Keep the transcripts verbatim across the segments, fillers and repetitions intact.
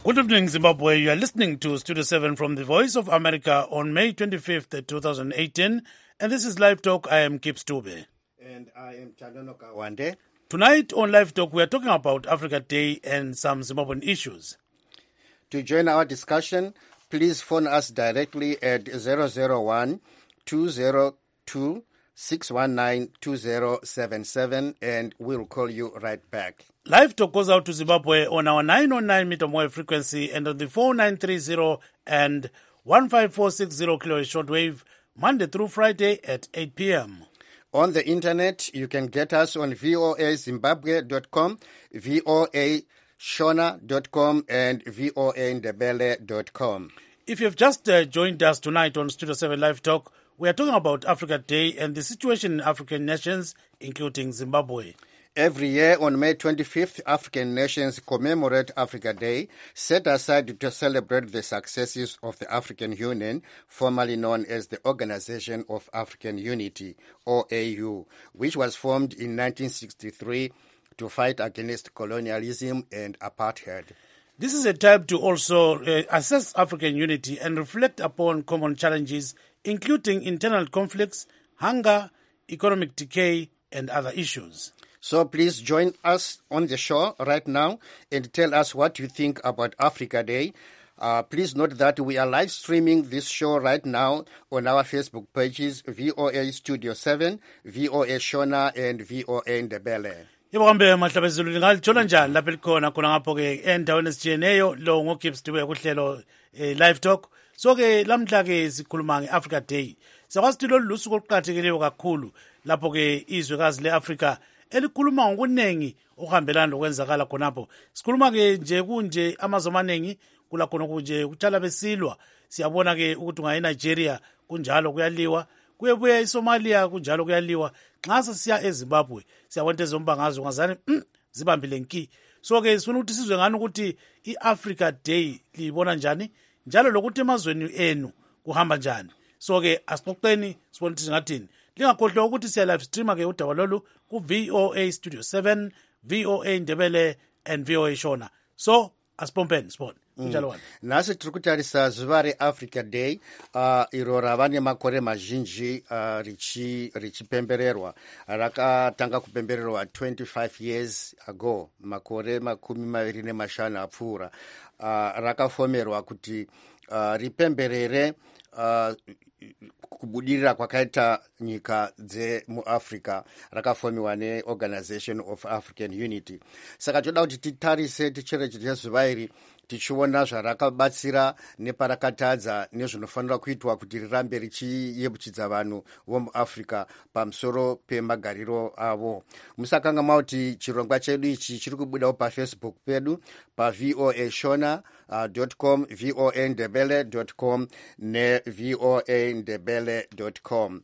Good evening, Zimbabwe. You are listening to Studio seven from the Voice of America on May twenty-fifth, twenty eighteen. And this is Live Talk. I am Kip Stube. And I am Chanono Kawande. Tonight on Live Talk, we are talking about Africa Day and some Zimbabwean issues. To join our discussion, please phone us directly at zero zero one, two zero two, six one nine, two zero seven seven and we'll call you right back. Live Talk goes out to Zimbabwe on our nine oh nine meter wave frequency and on the four nine three zero and one five four six zero kilohertz shortwave, Monday through Friday at eight p.m. On the internet, you can get us on voa zimbabwe dot com, voa shona dot com, and voa ndebele dot com. If you've just uh, joined us tonight on Studio seven Live Talk, we are talking about Africa Day and the situation in African nations, including Zimbabwe. Every year on May twenty-fifth, African nations commemorate Africa Day, set aside to celebrate the successes of the African Union, formerly known as the Organization of African Unity, O A U, which was formed in nineteen sixty-three to fight against colonialism and apartheid. This is a time to also uh, assess African unity and reflect upon common challenges, including internal conflicts, hunger, economic decay, and other issues. So please join us on the show right now and tell us what you think about Africa Day. Uh, please note that we are live streaming this show right now on our Facebook pages, V O A Studio seven, V O A Shona, and V O A Ndebele. Yebo kambe mahlabezulu ngalithola njani lapha likhona khona ngapho ke endaweni esijiyeneyo lo ngoKip Stube kuhlelo Live Talk. So ke lamhla ke sikhuluma ngeAfrica Day. Sakwazi ukuthi lolu lusuku oluqhakathekileyo kakhulu lapho ke izwekazi leAfrica elikhuluma ngokunengi okuhambelana lokwenzakala khonapho. Sikhuluma ke nje kunje amazwe amaningi kula khona kunje kutshala besilwa. Siyabona ke ukuthi unga eNigeria kunjalo kuyaliwa, kuyebuya eSomalia kunjalo kuyaliwa. Nxa siya eZimbabwe siyabona ezomba ngazo ngazani mm, zibambile nki. So ke sifuna ukuthi sizwe ngani ukuthi iAfrica Day libona njani njalo lokuthi emazweni enu kuhamba njani. So ke asixoxeni sibone ukuthi ngathini. Lingakhohlwa ukuthi siya live streamer ke udaba lolu ku V O A Studio seven, V O A Ndebele and V O A Shona. So asipompeni sibone. Njalo wani. Nasi tiri kutarisa zuva reAfrica Day, uh, iro rava nemakore mazhinji uh, richi richipembererwa. Rakatanga kupembererwa twenty-five years ago, makore makumi maviri nemashanu apfuura. Uh, rakafomerwa kuti uh, ripemberere uh, kubudirira kwakaita nyika dzemuAfrica, rakafomiwa neOrganization of African Unity. Saka toda kuti titarise ticherechedze zuva iri tichiona zvarakabatsira neparakatadza nezvinofanira kuitwa kuti rirambe richiyeuchidza vanhu vomuAfrica pamusoro pemagariro avo. Musakanga mauti chirongwa chedu ichi chiri kubudawo paFacebook pedu pa V O A Shona dot com, V O A Ndebele dot com ne V O A Ndebele dot com.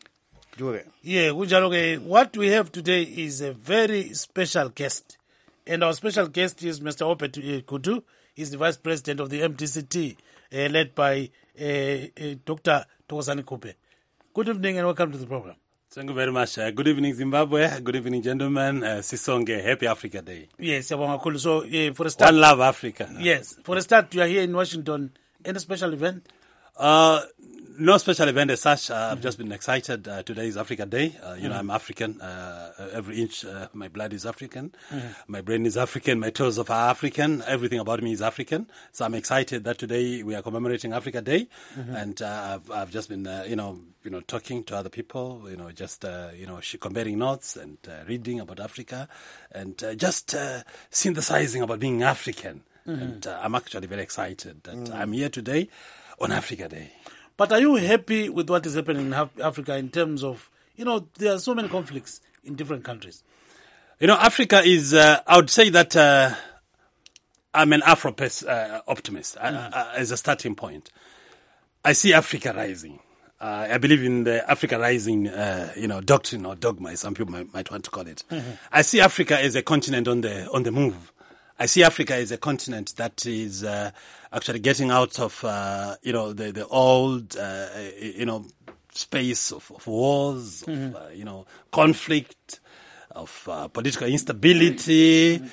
Do it. Yeah, kunjalo. What we have today is a very special guest. And our special guest is Mister Opet Kutu. He's the Vice President of the M D C T, uh, led by uh, uh, Doctor Thokozani Kupe. Good evening and welcome to the program. Thank you very much. Uh, good evening, Zimbabwe. Good evening, gentlemen. Uh, Sisonge, happy Africa Day. Yes, so uh, for a start. One love, Africa. Yes, for a start, you are here in Washington. Any special event? Uh, no special event as such. Uh, mm-hmm. I've just been excited. Uh, today is Africa Day. Uh, you mm-hmm. know, I'm African. Uh, every inch, uh, my blood is African. Mm-hmm. My brain is African. My toes are African. Everything about me is African. So I'm excited that today we are commemorating Africa Day. Mm-hmm. And uh, I've, I've just been, uh, you know, you know, talking to other people. You know, just uh, you know, comparing notes and uh, reading about Africa, and uh, just uh, synthesizing about being African. Mm-hmm. And uh, I'm actually very excited that mm-hmm. I'm here today on Africa Day. But are you happy with what is happening in Africa in terms of, you know, there are so many conflicts in different countries? You know, Africa is, uh, I would say that uh, I'm an Afro uh, optimist mm. uh, uh, as a starting point. I see Africa rising. Uh, I believe in the Africa rising, uh, you know, doctrine or dogma, some people might, might want to call it. Mm-hmm. I see Africa as a continent on the on the move. I see Africa as a continent that is uh, actually getting out of, uh, you know, the, the old, uh, you know, space of, of wars, mm-hmm. of, uh, you know, conflict, of uh, political instability. Mm-hmm.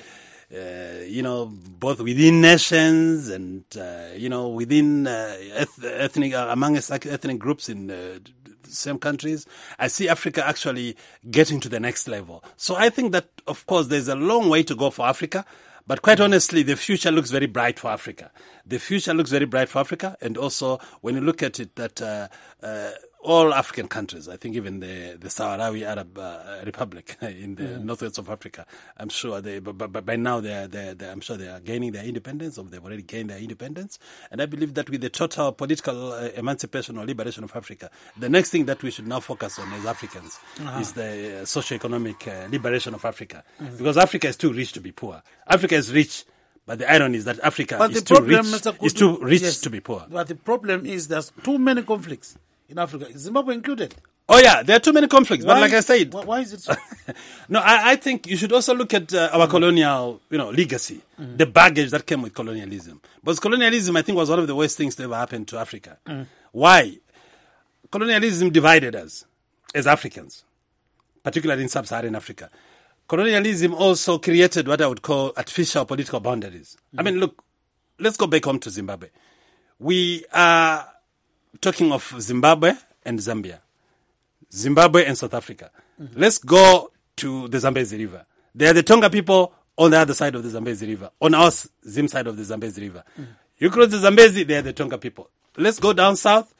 uh, you know, both within nations and, uh, you know, within uh, eth- ethnic, uh, among ethnic groups in uh, same countries. I see Africa actually getting to the next level. So I think that, of course, there's a long way to go for Africa. But quite honestly, the future looks very bright for Africa. The future looks very bright for Africa. And also, when you look at it, that uh, uh, all African countries, I think even the, the Sahrawi Arab uh, Republic in the mm. northwest of Africa, I'm sure they, but, but, but by now they are, they, they, I'm sure they are gaining their independence, or they've already gained their independence. And I believe that with the total political uh, emancipation or liberation of Africa, the next thing that we should now focus on as Africans uh-huh. is the uh, socio-economic uh, liberation of Africa. Mm-hmm. Because Africa is too rich to be poor. Africa is rich. But the irony is that Africa but is, the too problem, rich, Mister is too rich yes, to be poor. But the problem is there's too many conflicts in Africa, Zimbabwe included. Oh yeah, there are too many conflicts. Why, but like I said, why, why is it so? no, I, I think you should also look at uh, our mm. colonial, you know, legacy, mm. the baggage that came with colonialism. Because colonialism, I think, was one of the worst things that ever happened to Africa. Mm. Why? Colonialism divided us as Africans, particularly in sub-Saharan Africa. Colonialism also created what I would call artificial political boundaries. Mm. I mean, look, let's go back home to Zimbabwe. We are talking of Zimbabwe and Zambia. Zimbabwe and South Africa. Mm-hmm. Let's go to the Zambezi River. They are the Tonga people on the other side of the Zambezi River, on our Zim side of the Zambezi River. Mm-hmm. You cross the Zambezi, they are the Tonga people. Let's go down south,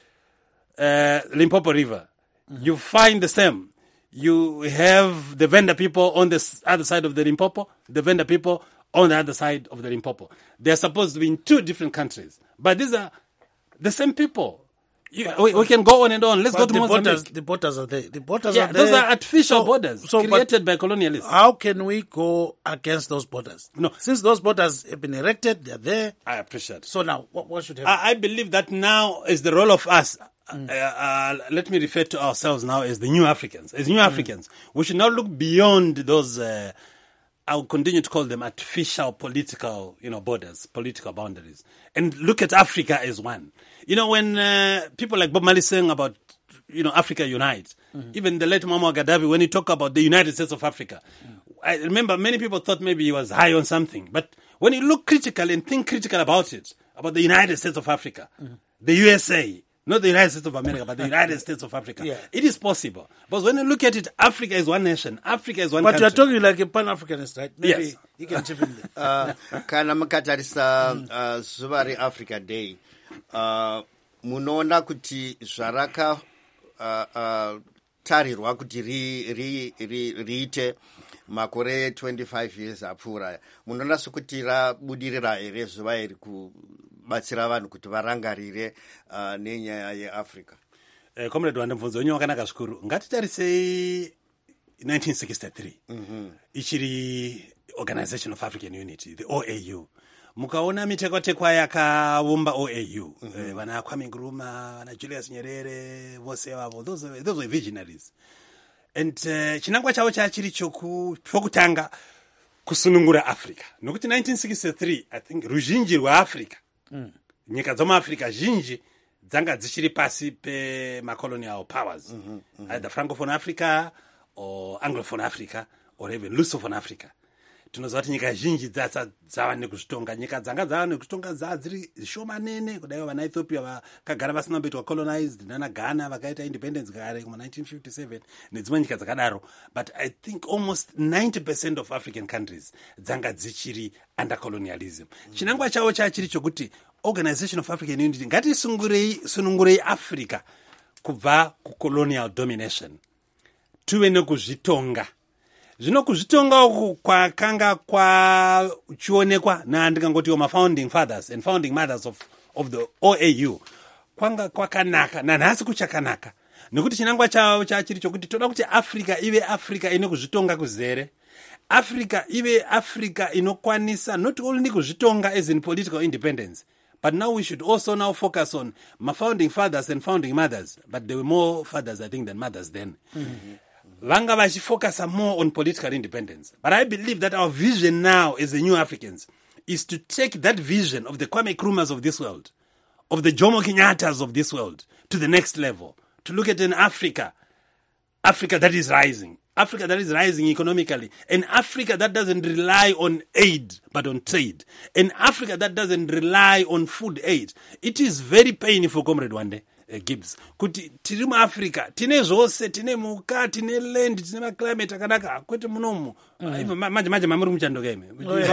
uh, Limpopo River. Mm-hmm. You find the same. You have the Venda people on the other side of the Limpopo, the Venda people on the other side of the Limpopo. They are supposed to be in two different countries, but these are the same people. You, but, we, we can go on and on. Let's go to the Mozambique. Borders, the borders are there. The borders yeah, are there. Those are artificial so, borders so, created by colonialists. How can we go against those borders? No. Since those borders have been erected, they're there. I appreciate it. So now, what, what should happen? I, I believe that now is the role of us. Mm. Uh, uh, let me refer to ourselves now as the new Africans. As new mm. Africans, we should now look beyond those, uh, I'll continue to call them artificial political, you know, borders, political boundaries, and look at Africa as one. You know, when uh, people like Bob Marley saying about, you know, Africa Unite, mm-hmm. even the late Muammar Gaddafi, when he talked about the United States of Africa, mm. I remember many people thought maybe he was high on something. But when you look critical and think critical about it, about the United States of Africa, mm-hmm. the U S A, not the United States of America, but the United States of Africa. Yeah. It is possible. But when you look at it, Africa is one nation. Africa is one but country. But you're talking like a Pan-Africanist, right? Maybe yes. You can chip in there. uh, kana mukatarisa uh, zuva reAfrica Day, uh, munoona kuti zvaraka uh, uh, tarirwa kuti riite ri, ri, ri makore twenty-five years apfuura, munoona sokuti rabudirira here zuva iri kubatsira vanhu kuti varangarire uh, nenyaya yeAfrica? Eh, comrade wandimvunza unyo wakanaka zvikuru. Ngatitarise nineteen sixty-three. Mm-hmm. Ichiri Organization of African Unity, the O A U. Mukaona miteko-teko yakaumba O A U. Mm-hmm. Eh, vana Kwame Nkrumah, vana Julius Nyerere, vose vavo, those, those were visionaries. And uh, chinangwa chavo chachiri chokutanga kusunungura Africa. Nokuti nineteen sixty-three, I think ruzhinji rweAfrica, mm. nyika dzomuAfrica zhinji dzanga dzichiri pasi pe-colonial powers, mm-hmm, mm-hmm. either Francophone Africa or Anglophone Africa or even Lusophone Africa. Tinoziva kuti nyika zhinji dzava nekuzvitonga. Nyika dzanga dzava nekuzvitonga dzava dziri shomanene, kudai vana Ethiopia vakagara vasina kumboitwa colonized, nana Ghana vakaita independence kare kuma nineteen fifty-seven, nedzimwe nyika dzakadaro. But I think almost ninety percent of African countries dzanga dzichiri under colonialism. Mm. Chinangwa chavo chachiri chokuti Organization of African Unity ngatisunungurei sunungurei Africa kubva kucolonial domination, tuve nekuzvitonga. Zvino kuzvitonga uku kwakanga kwachionekwa naandingangoti ma-founding fathers and founding mothers of, of the O A U kwanga kwakanaka, nanhasi kuchakanaka. Nekuti chinangwa chavo chachiri chokuti toda kuti Africa ive Africa ine kuzvitonga kuzere. Africa ive Africa inokwanisa not only kuzvitonga as in political independence, but now we should also now focus on ma-founding fathers and founding mothers. But there were more fathers, I think, than mothers then. Mm-hmm. Vanga vachifocus more on political independence. But I believe that our vision now as the new Africans is to take that vision of the Kwame Nkrumahs of this world, of the Jomo Kenyattas of this world, to the next level. To look at an Africa, Africa that is rising, Africa that is rising economically, an Africa that doesn't rely on aid but on trade, an Africa that doesn't rely on food aid. It is very painful, Comrade Wande uh, Gibbs, kuti tiri muAfrica tine zvose, tine muka, tine land, tine maclimate akanaka, kwete munomu manje manje mamuri muchandoka ime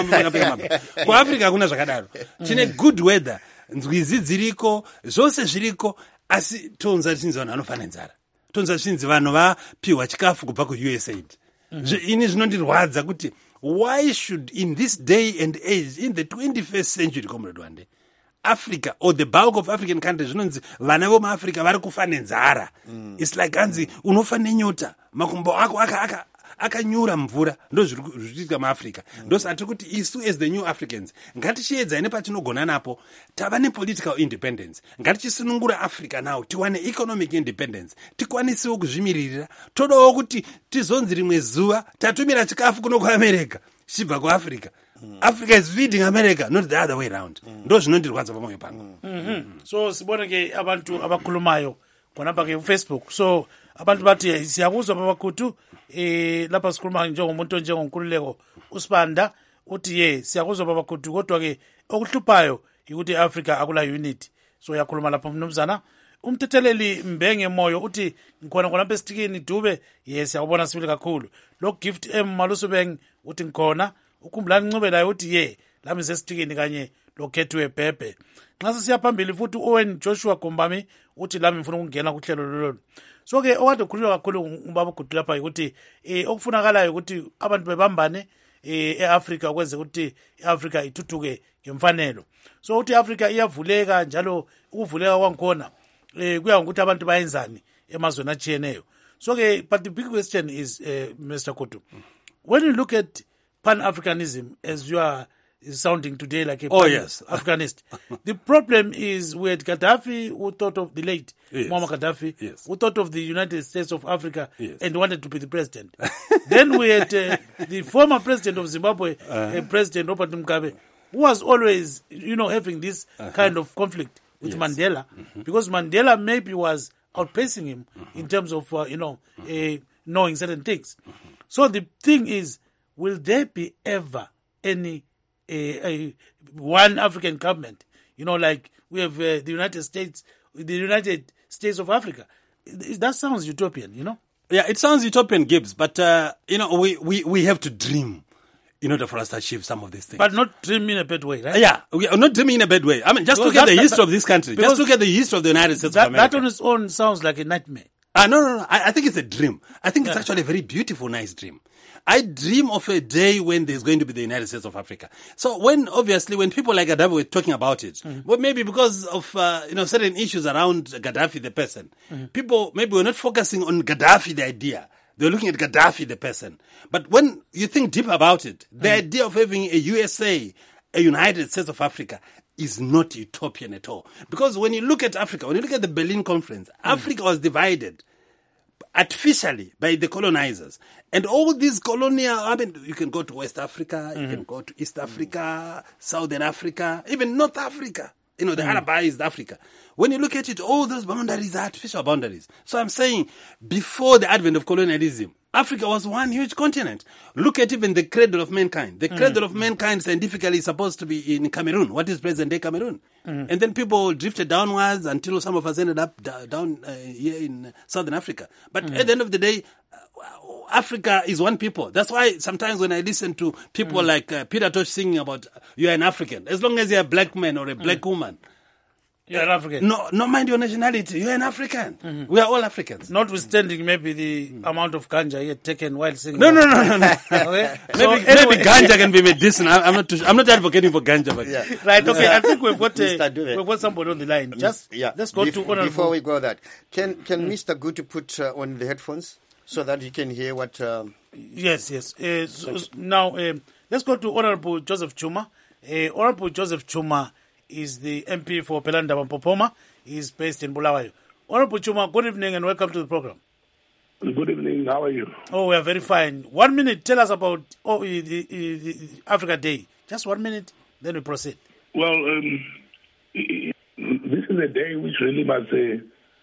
kuAfrica hakuna zvakadaro. Tine good weather, nzwizi dziriko, zvose zviriko, asi tonza tinzi vanhu vanofana nzara, tonza tinzi vanhu vapiwa chikafu kubva ku U S A I D. Mm-hmm. Ini zvinondirwadza kuti why should in this day and age, in the twenty-first century, Comrade Wande, Africa or the bulk of African countries zvinonzi vana vomuAfrica vari kufa nenzara. Mm. It's like anzi unofa nenyota, makumbo ako aka aka akanyura mvura, ndo zvirikuitika muAfrica. Ndo saka tiri kuti isu as the new Africans ngatichiedza nepatinogona napo tava nepolitical independence, ngatichisunungura Africa nawo tiwane economic independence, tikwanisewo kuzvimiririra. Todawo kuti tizonzi rimwe zuva tatumira chikafu kuno kuAmerica chibva kuAfrica. Mm. Africa is feeding America, not the other way around. Ndo zvinondirwadza pamwoyo pangu. So sibone ke abantu abakhulumayo khonapha ke Facebook. So abantu bathi siyakuzwa babakutu eh lapha sikhuluma njengomuntu njengomkhululeko uSibanda uthi ye siyakuzwa babakutu, kodwa ke okuhluphayo ukuthi Africa akula unity. So yakhuluma lapha mnumzana umthetheleli Mbenge Moyo uthi ngikhona khona lapha esitikini Dube. Yes, siyabona sibili kakhulu. Lo Gift M Malusubeng uthi ngikhona. Ukhumbula Ncubelayo uthi ye lami sesitikini kanye lo Khethwe Bhebhe. Nxa siyaphambili futhi Owen Joshua Gombami uthi lami ngifuna ukungena kuhlelo lolu. So ke okade ukhuluma kakhulu ubaba uGudu lapha ukuthi eh okufunakalayo ukuthi abantu bebambane eh eAfrica ukwenza ukuthi iAfrica ithuthuke ngemfanelo. So uthi iAfrica iyavuleka, njalo ukuvuleka kwankhona eh kuya ngokuthi abantu bayenzani emazweni atshiyeneyo. So ke but the big question is uh, Mister Kutu, when you look at Pan-Africanism as you are sounding today like a oh, yes. Africanist, the problem is we had Gaddafi, who thought of the late yes. Muammar Gaddafi, yes. who thought of the United States of Africa yes. and wanted to be the president. Then we had uh, the former president of Zimbabwe, uh-huh. uh, President Robert Mugabe, who was always, you know, having this uh-huh. kind of conflict with yes. Mandela, mm-hmm. because Mandela maybe was outpacing him mm-hmm. in terms of, uh, you know, mm-hmm. uh, knowing certain things. Mm-hmm. So the thing is, will there be ever any a, a one African government? You know, like we have uh, the United States, the United States of Africa. That sounds utopian, you know. Yeah, it sounds utopian, Gibbs. But uh, you know, we, we, we have to dream in order for us to achieve some of these things. But not dream in a bad way, right? Yeah, we are not dreaming in a bad way. I mean, just because look at that, the history that, of this country. Just look at the history of the United States that, of America. That on its own sounds like a nightmare. Ah, no, no, no. I, I think it's a dream. I think it's yeah. actually a very beautiful, nice dream. I dream of a day when there's going to be the United States of Africa. So when, obviously, when people like Gaddafi were talking about it, mm-hmm. well, maybe because of, uh, you know, certain issues around Gaddafi, the person, mm-hmm. people maybe were not focusing on Gaddafi, the idea. They were looking at Gaddafi, the person. But when you think deep about it, the mm-hmm. idea of having a U S A, a United States of Africa, is not utopian at all. Because when you look at Africa, when you look at the Berlin Conference, mm-hmm. Africa was divided artificially by the colonizers. And all these colonial, I mean, you can go to West Africa, you mm-hmm. can go to East Africa, mm-hmm. Southern Africa, even North Africa, you know, the mm-hmm. Arabized Africa. When you look at it, all those boundaries are artificial boundaries. So I'm saying, before the advent of colonialism, Africa was one huge continent. Look at even the cradle of mankind. The cradle mm-hmm. of mankind scientifically is supposed to be in Cameroon. What is present-day Cameroon? Mm-hmm. And then people drifted downwards until some of us ended up d- down uh, here in Southern Africa. But mm-hmm. at the end of the day, uh, Africa is one people. That's why sometimes when I listen to people mm-hmm. like uh, Peter Tosh singing about you are an African, as long as you're a black man or a black mm-hmm. woman, you're an African. No, no mind your nationality. You're an African. Mm-hmm. We are all Africans. Notwithstanding maybe the mm-hmm. amount of ganja he had taken while singing. No, no, no, no, no. Okay? maybe, So maybe anyway. ganja can be medicinal. I'm not. Too, I'm not advocating for ganja, but Yeah. Right, okay, I think we've got, Mister uh, Dube. we've got somebody on the line. Just yeah. let's go Bef- to Honorable. Before we go that, can can Mister Gutu put uh, on the headphones so that he can hear what... Um, Yes, yes. Uh, so, so now, um, let's go to Honorable Joseph Chuma. Uh, Honorable Joseph Chuma is the M P for Pelanda Popoma. He's based in Bulawayo. Honorable Chuma, good evening and welcome to the program. Good evening. How are you? Oh, we are very fine. One minute, tell us about oh, the, the, the Africa Day. Just one minute, then we proceed. Well, um, this is a day which really must uh,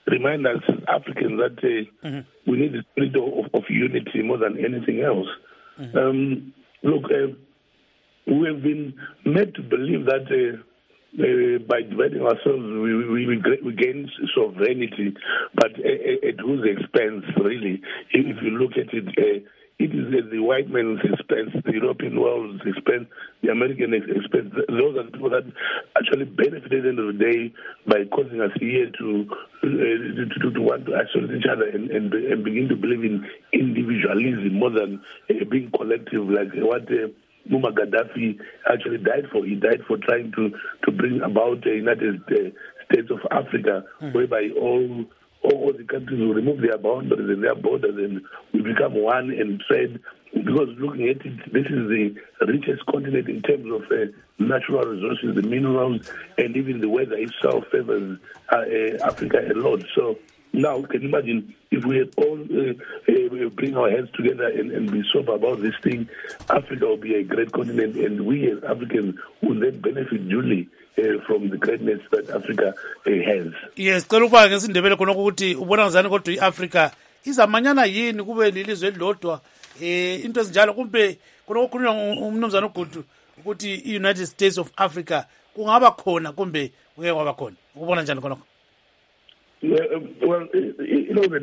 remind us Africans that uh, mm-hmm. we need the spirit of, of unity more than anything else. Mm-hmm. Um, look, uh, we have been made to believe that uh, uh, by dividing ourselves, we, we, we gain sovereignty, but uh, at whose expense, really? If you look at it, uh, it is at the white man's expense, the European world's expense, the American expense. Those are the people that actually benefit at the end of the day by causing us here to uh, to, to want to isolate each other and, and, and begin to believe in individualism more than uh, being collective, like what uh, Muammar Gaddafi actually died for. He died for trying to, to bring about the United States of Africa, mm-hmm. whereby all all the countries will remove their boundaries and their borders and we become one and trade. Because looking at it, this is the richest continent in terms of uh, natural resources, the minerals, and even the weather itself favors uh, uh, Africa a lot. So now, can you imagine if we had all uh, uh, bring our heads together and, and be sober about this thing, Africa will be a great continent, and we as Africans will then benefit duly uh, from the greatness that Africa uh, has. Yes, cela ukuba ngesindebele khona ukuthi ubona ngizani kodwa iAfrica izamanyana yini kube lilizwe elilodwa eh into ezinjalo kumbe khona okukhulunywa umnumzana uGudu ukuthi iUnited States of Africa kungaba khona kumbe kuke kwaba khona ukubona njani khona? Well, you know,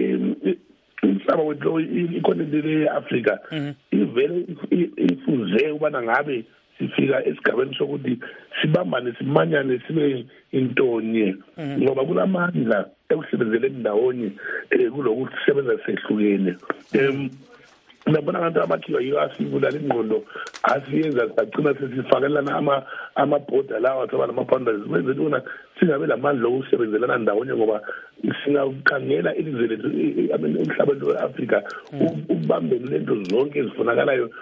umhlaba wethu ikontinent yeAfrica ivele ifuze ubana ngabe sifika esigabeni sokuthi sibambane simanyane sibe intonye ngoba kulamandla ekusebenzeleni ndawonye kulokuthi sisebenza sehlukene. Nabona abantu amakhiwa yiyo asibulala ingqondo asiyenza sagcina sesifakelana ama amabhoda lawa athaba nama-boundaries wenze lona singabe lamandla okusebenzelana ndawonye ngoba singakhangela ilizwe lethu umhlaba we-Afrika ubambeni lento zonke ezifunakalayo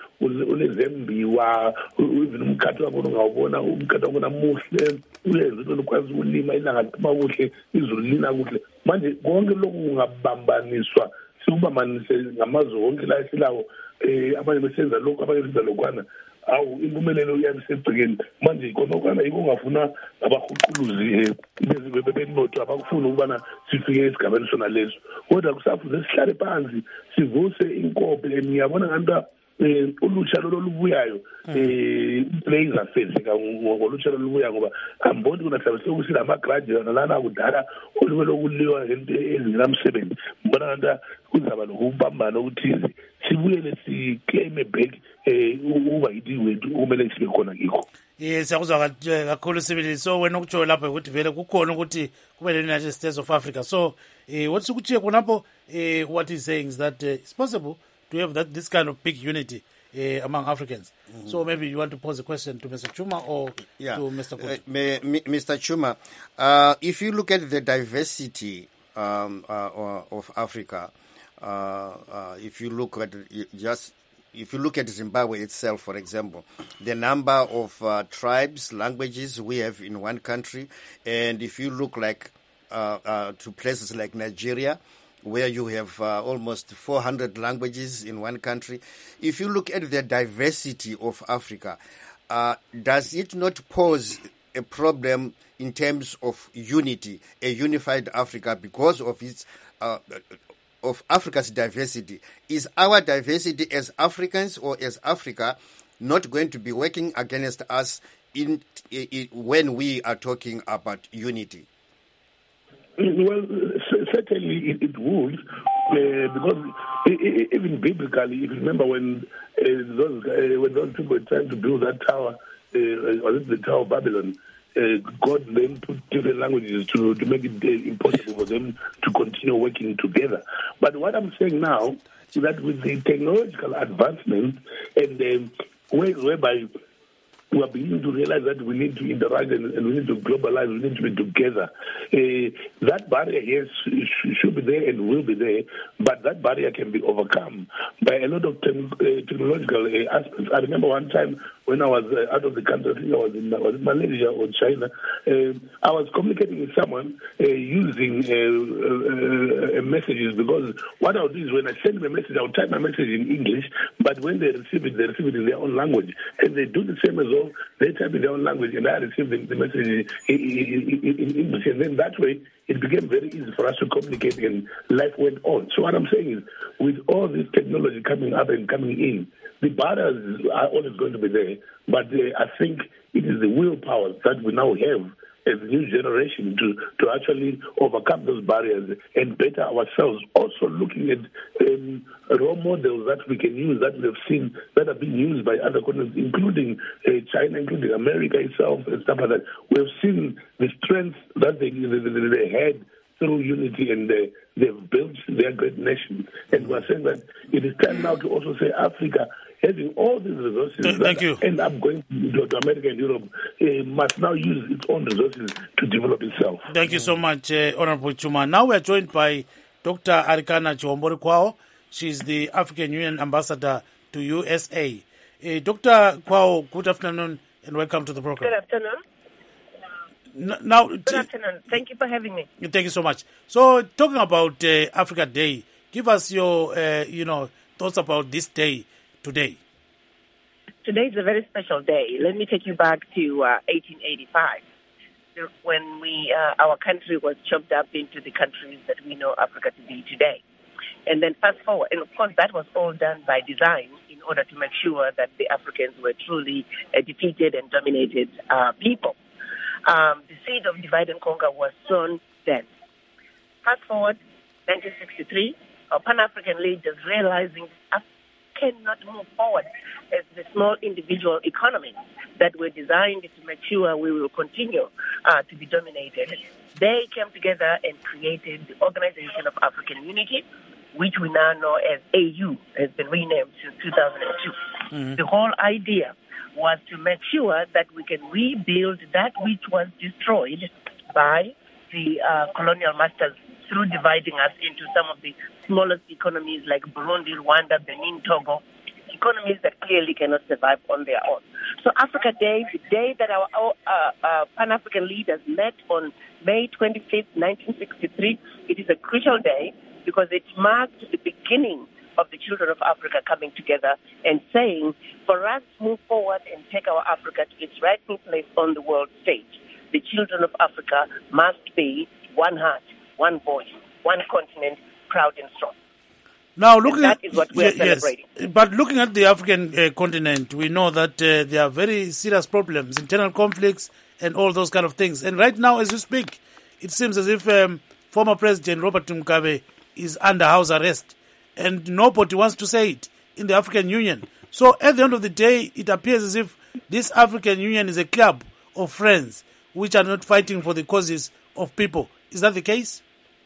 unezembiwa even umkhathi wabo ungawubona umkhathi wabona muhle uyenza into ukwazi ukulima ilanga liphuma kuhle izulu lina kuhle manje konke lokhu kungabambaniswa sikubamanise ngamazwe wonke la esilawo eh abanye besenza lokho abanye benza lokwana awu impumelelo iyabisegcikeni manje konokwana yiko ngafuna abahuquluzi bezwe benotho abakufuna ukubana sifike esigabeni sona leso kodwa kusafuze sihlale phansi sivuse inkophe emiyabona nganta eh ulutsha lolubuyayo eh plays afezeka ngolutsha lolubuya ngoba amboni kuna hlabe sokusila ama graduate lana kudala oluwe lokuliwa ngento ezinamsebenzi mbona nganta kuzaba lokubambana ukuthizi sibuyele siclaim back eh uba yithi wethu kumele sibe khona ngikho. Yes, siyakuzwa kakhulu sibili. So wena ukutsho lapha ukuthi vele kukhona ukuthi kube le United States of Africa. So eh what's ukutshe khonapho eh what he's saying is that uh, it's possible to have that this kind of big unity uh, among Africans. Mm-hmm. So maybe you want to pose a question to Mister Chuma or yeah. to Mister Kutu. Uh, may, Mister Chuma, uh, if you look at the diversity um, uh, of Africa, uh, uh, if you look at just if you look at Zimbabwe itself, for example, the number of uh, tribes, languages we have in one country, and if you look like uh, uh, to places like Nigeria, where you have uh, almost four hundred languages in one country. If you look at the diversity of Africa, uh, does it not pose a problem in terms of unity, a unified Africa, because of its uh, of Africa's diversity? Is our diversity as Africans or as Africa not going to be working against us in, in when we are talking about unity? Well, certainly it, it would, uh, because even biblically, if you remember when uh, those uh, when those people were trying to build that tower, uh, or the Tower of Babylon, uh, God then put different languages to, to make it uh, impossible for them to continue working together. But what I'm saying now is that with the technological advancement and um, ways whereby we are beginning to realize that we need to interact and, and we need to globalize, we need to be together. Uh, that barrier, yes, should be there and will be there, but that barrier can be overcome by a lot of te- uh, technological uh, aspects. I remember one time when I was uh, out of the country, I think I was in, I was in Malaysia or China, uh, I was communicating with someone uh, using uh, uh, uh, messages, because what I would do is when I send them a message, I would type my message in English, but when they receive it, they receive it in their own language. And they do the same as well so they type in their own language, and I receive the, the message in, in, in English, and then that way it became very easy for us to communicate, and life went on. So what I'm saying is, with all this technology coming up and coming in, the barriers are always going to be there, but uh, I think it is the willpower that we now have as a new generation to, to actually overcome those barriers and better ourselves. Also looking at um, role models that we can use, that we have seen, that have been used by other continents, including uh, China, including America itself, and stuff like that. We have seen the strength that they, they, they had through unity, and they, they've built their great nation. And we're saying that it is time now to also say Africa, having all these resources Th- that thank you. end up going to, to America and Europe, uh, must now use its own resources to develop itself. Thank you so much, uh, Honorable Chuma. Now we are joined by Doctor Arikana Chihombori Kwao. She's the African Union Ambassador to U S A. Uh, Doctor Kwao, good afternoon and welcome to the program. Good afternoon. N- Now, Good t- afternoon. Thank you for having me. Thank you so much. So, talking about uh, Africa Day, give us your, uh, you know, thoughts about this day today. Today is a very special day. Let me take you back to uh, eighteen eighty-five, when we uh, our country was chopped up into the countries that we know Africa to be today. And then fast forward, and of course that was all done by design in order to make sure that the Africans were truly a defeated and dominated uh, people. Um, the seed of divide and conquer was sown then. Fast forward, nineteen sixty-three, our Pan-African leaders realizing Africa cannot move forward as the small individual economies that were designed to make sure we will continue uh, to be dominated. They came together and created the Organization of African Unity, which we now know as A U, has been renamed since two thousand two. Mm-hmm. The whole idea was to make sure that we can rebuild that which was destroyed by the uh, colonial masters through dividing us into some of the smallest economies like Burundi, Rwanda, Benin, Togo, economies that clearly cannot survive on their own. So Africa Day, the day that our, our uh, uh, Pan-African leaders met on May twenty-fifth, nineteen sixty-three, it is a crucial day because it marked the beginning of the children of Africa coming together and saying, for us to move forward and take our Africa to its rightful place on the world stage, the children of Africa must be one heart, one voice, one continent, proud and strong. Now, looking and that at, is what we are yes, celebrating. But looking at the African uh, continent, we know that uh, there are very serious problems, internal conflicts, and all those kind of things. And right now, as we speak, it seems as if um, former President Robert Mugabe is under house arrest, and nobody wants to say it in the African Union. So at the end of the day, it appears as if this African Union is a club of friends which are not fighting for the causes of people. Is that the case?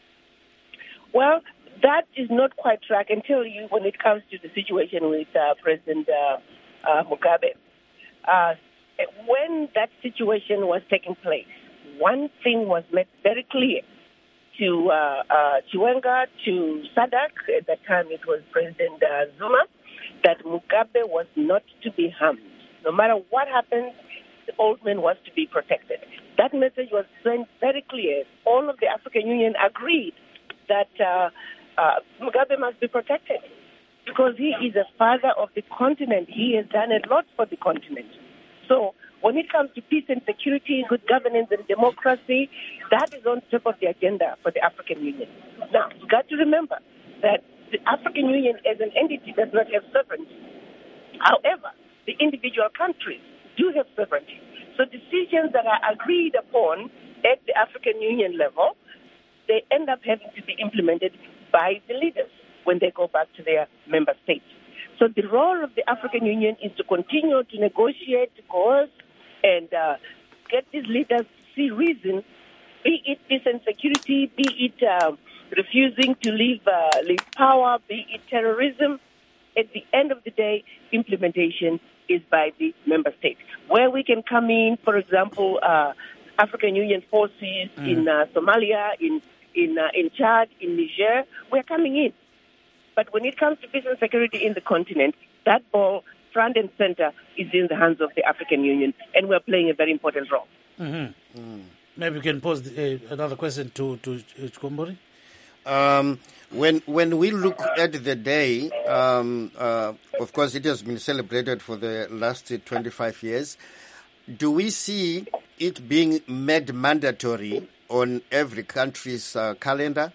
Well, that is not quite true. I can tell you when it comes to the situation with uh, President uh, uh, Mugabe. Uh, when that situation was taking place, one thing was made very clear to uh, uh, Chiwenga, to SADC, at that time it was President uh, Zuma, that Mugabe was not to be harmed. No matter what happens, the old man was to be protected. That message was sent very clear. All of the African Union agreed that uh, uh, Mugabe must be protected because he is a father of the continent. He has done a lot for the continent. So when it comes to peace and security, good governance and democracy, that is on top of the agenda for the African Union. Now, you've got to remember that the African Union as an entity does not have sovereignty. However, the individual countries do have sovereignty. So decisions that are agreed upon at the African Union level, they end up having to be implemented by the leaders when they go back to their member states. So the role of the African Union is to continue to negotiate, to coerce, and uh, get these leaders to see reason, be it peace and security, be it uh, refusing to leave, uh, leave power, be it terrorism. At the end of the day, implementation is by the member states. Where we can come in, for example, uh, African Union forces mm. in uh, Somalia, in in uh, in Chad, in Niger, we're coming in. But when it comes to peace and security in the continent, that ball, front and center, is in the hands of the African Union, and we're playing a very important role. Mm-hmm. Mm. Maybe we can pose the, uh, another question to to uh, Chihombori. Um, when when we look at the day, um, uh, of course, it has been celebrated for the last twenty-five years. do we see it being made mandatory on every country's uh, calendar?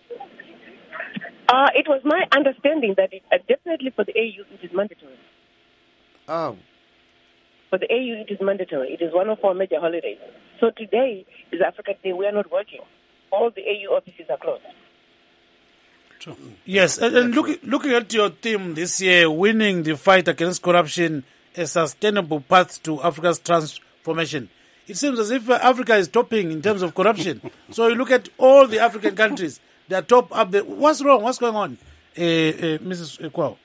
Uh, it was my understanding that it, uh, definitely for the A U it is mandatory. Oh. For the A U it is mandatory. It is one of our major holidays. So today is Africa Day. We are not working. All the A U offices are closed. True. Yes, and, and look, looking at your theme this year, winning the fight against corruption, a sustainable path to Africa's transformation. It seems as if Africa is topping in terms of corruption. So you look at all the African countries, they are top up there. What's wrong? What's going on, uh, uh, Missus Kwao?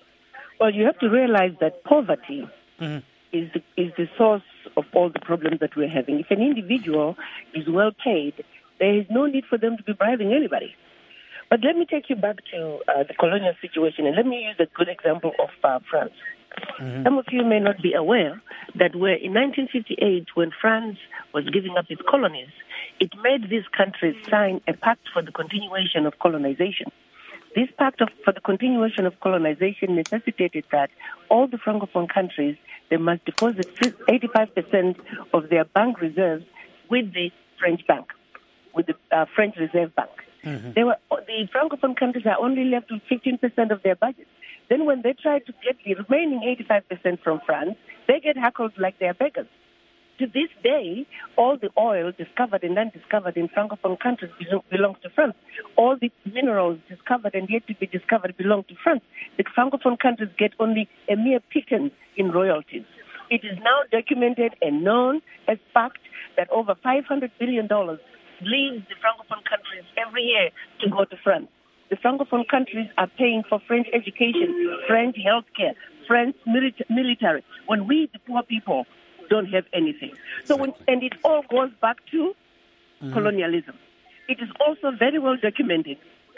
Well, you have to realize that poverty mm-hmm. is the, is the source of all the problems that we're having. If an individual is well paid, there is no need for them to be bribing anybody. But let me take you back to uh, the colonial situation, and let me use a good example of uh, France. Mm-hmm. Some of you may not be aware that where in nineteen fifty-eight, when France was giving up its colonies, it made these countries sign a pact for the continuation of colonization. This pact of, for the continuation of colonization necessitated that all the Francophone countries, they must deposit eighty-five percent of their bank reserves with the French bank, with the uh, French Reserve Bank. Mm-hmm. They were, the Francophone countries are only left with fifteen percent of their budget. Then when they try to get the remaining eighty-five percent from France, they get heckled like they're beggars. To this day, all the oil discovered and undiscovered in Francophone countries belongs to France. All the minerals discovered and yet to be discovered belong to France. The Francophone countries get only a mere pittance in royalties. It is now documented and known as fact that over five hundred billion dollars leaves the Francophone countries every year to go to France. The Francophone countries are paying for French education, French healthcare, French military, when we, the poor people, don't have anything. So, when, and it all goes back to mm-hmm. colonialism. It is also very well documented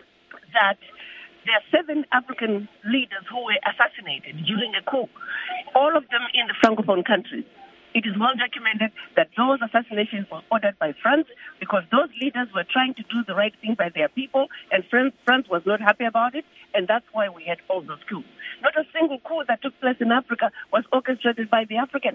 that there are seven African leaders who were assassinated during a coup, all of them in the Francophone countries. It is well documented that those assassinations were ordered by France because those leaders were trying to do the right thing by their people, and France, France was not happy about it, and that's why we had all those coups. Not a single coup that took place in Africa was orchestrated by the Africans.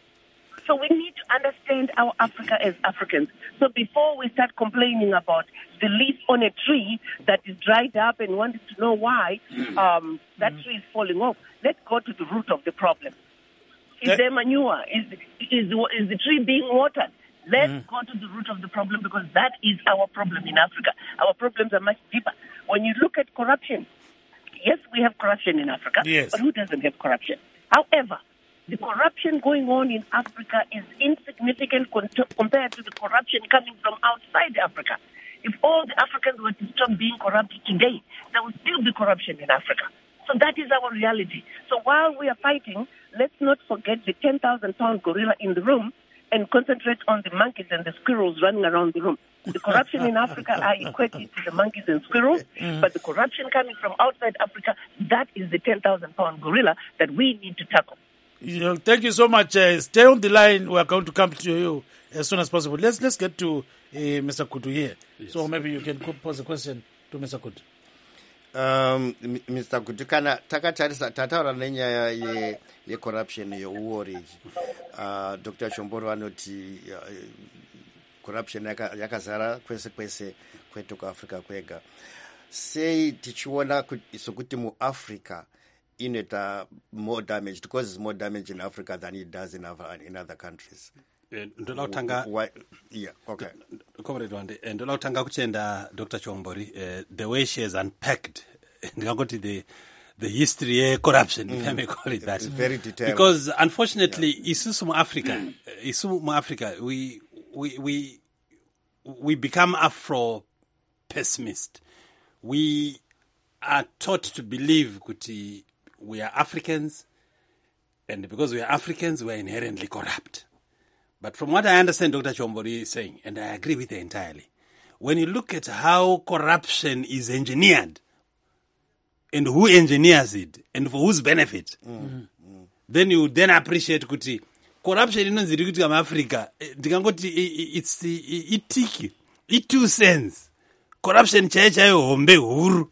So we need to understand our Africa as Africans. So before we start complaining about the leaf on a tree that is dried up and wanting to know why um, that tree is falling off, let's go to the root of the problem. Is there manure? Is, is, is the tree being watered? Let's mm. go to the root of the problem, because that is our problem in Africa. Our problems are much deeper. When you look at corruption, yes, we have corruption in Africa, yes. but who doesn't have corruption? However, the corruption going on in Africa is insignificant compared to the corruption coming from outside Africa. If all the Africans were to stop being corrupt today, there would still be corruption in Africa. So that is our reality. So while we are fighting, let's not forget the ten thousand pound gorilla in the room and concentrate on the monkeys and the squirrels running around the room. The corruption in Africa are equated to the monkeys and squirrels, mm. but the corruption coming from outside Africa, that is the ten thousand pound gorilla that we need to tackle. You know, thank you so much. Uh, stay on the line. We are going to come to you as soon as possible. Let's let's get to uh, Mister Kutu here. Yes. So maybe you can pose a question to Mister Kutu. Um, Mister Kutu, kana takatarisa tataura nenyaya ye ye corruption yeuori. Uh, Doctor Chomboro anoti uh, corruption yaka yakazara kwese kwese kwetu kwa Afrika kwega. Sei tichiona sokuti mu Africa inoita more damage, because it's more damage in Africa than it does in other, in other countries. Ndolautanga Why? Yeah, okay. Comrade Wande, ndolautanga kuchenda Doctor Chombori, uh, the way she has unpacked ndikangoti the the history of corruption, mm. if I may call it that. It's very detailed. Because unfortunately, yeah. isusu mu Africa, isusu mu Africa, we we we we become Afro pessimist. We are taught to believe kuti we are Africans, and because we are Africans, we are inherently corrupt. But from what I understand Doctor Chombori is saying, and I agree with her entirely, when you look at how corruption is engineered, and who engineers it, and for whose benefit, mm. Mm. then you then appreciate kuti corruption inonziri kuti kama Africa, ndikangoti it's itiki, it two cents. Corruption chaiyo chayo hombe huru.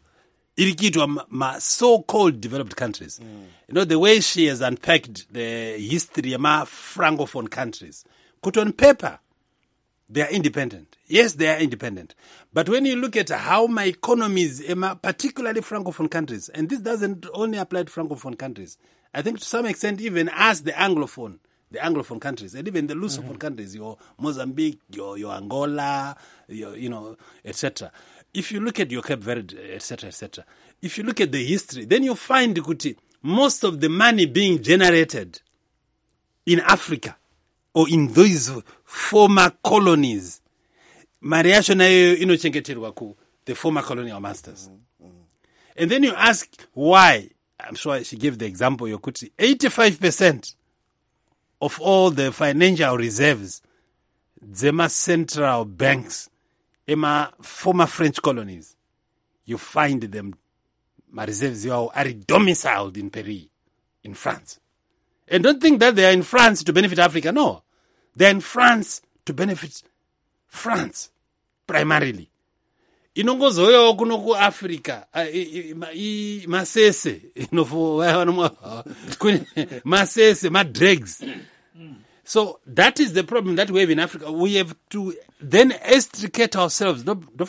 irikitwa ma, ma so-called developed countries. Mm. You know, the way she has unpacked the history of ma francophone countries. Put on paper, they are independent. Yes, they are independent. But when you look at how my economies, particularly francophone countries, and this doesn't only apply to francophone countries, I think to some extent even as the anglophone, the anglophone countries, and even the lusophone mm-hmm. countries, your Mozambique, your, your Angola, your, you know, et cetera. If you look at your Cape Verde, et cetera, et cetera, if you look at the history, then you find, Kuti, most of the money being generated in Africa or in those former colonies, mariacho nayo inochengeterwa ku the former colonial masters. Mm-hmm. Mm-hmm. And then you ask why. I'm sure she gave the example, Yokuti, eighty-five percent of all the financial reserves, Zema central banks, Emma former French colonies, you find them, my reserves are domiciled in Paris, in France. And don't think that they are in France to benefit Africa. No, they're in France to benefit France, primarily. Inongozoyo kuno ku Africa, i masese, inofo, masese, ma dregs. So that is the problem that we have in Africa. We have to then extricate ourselves.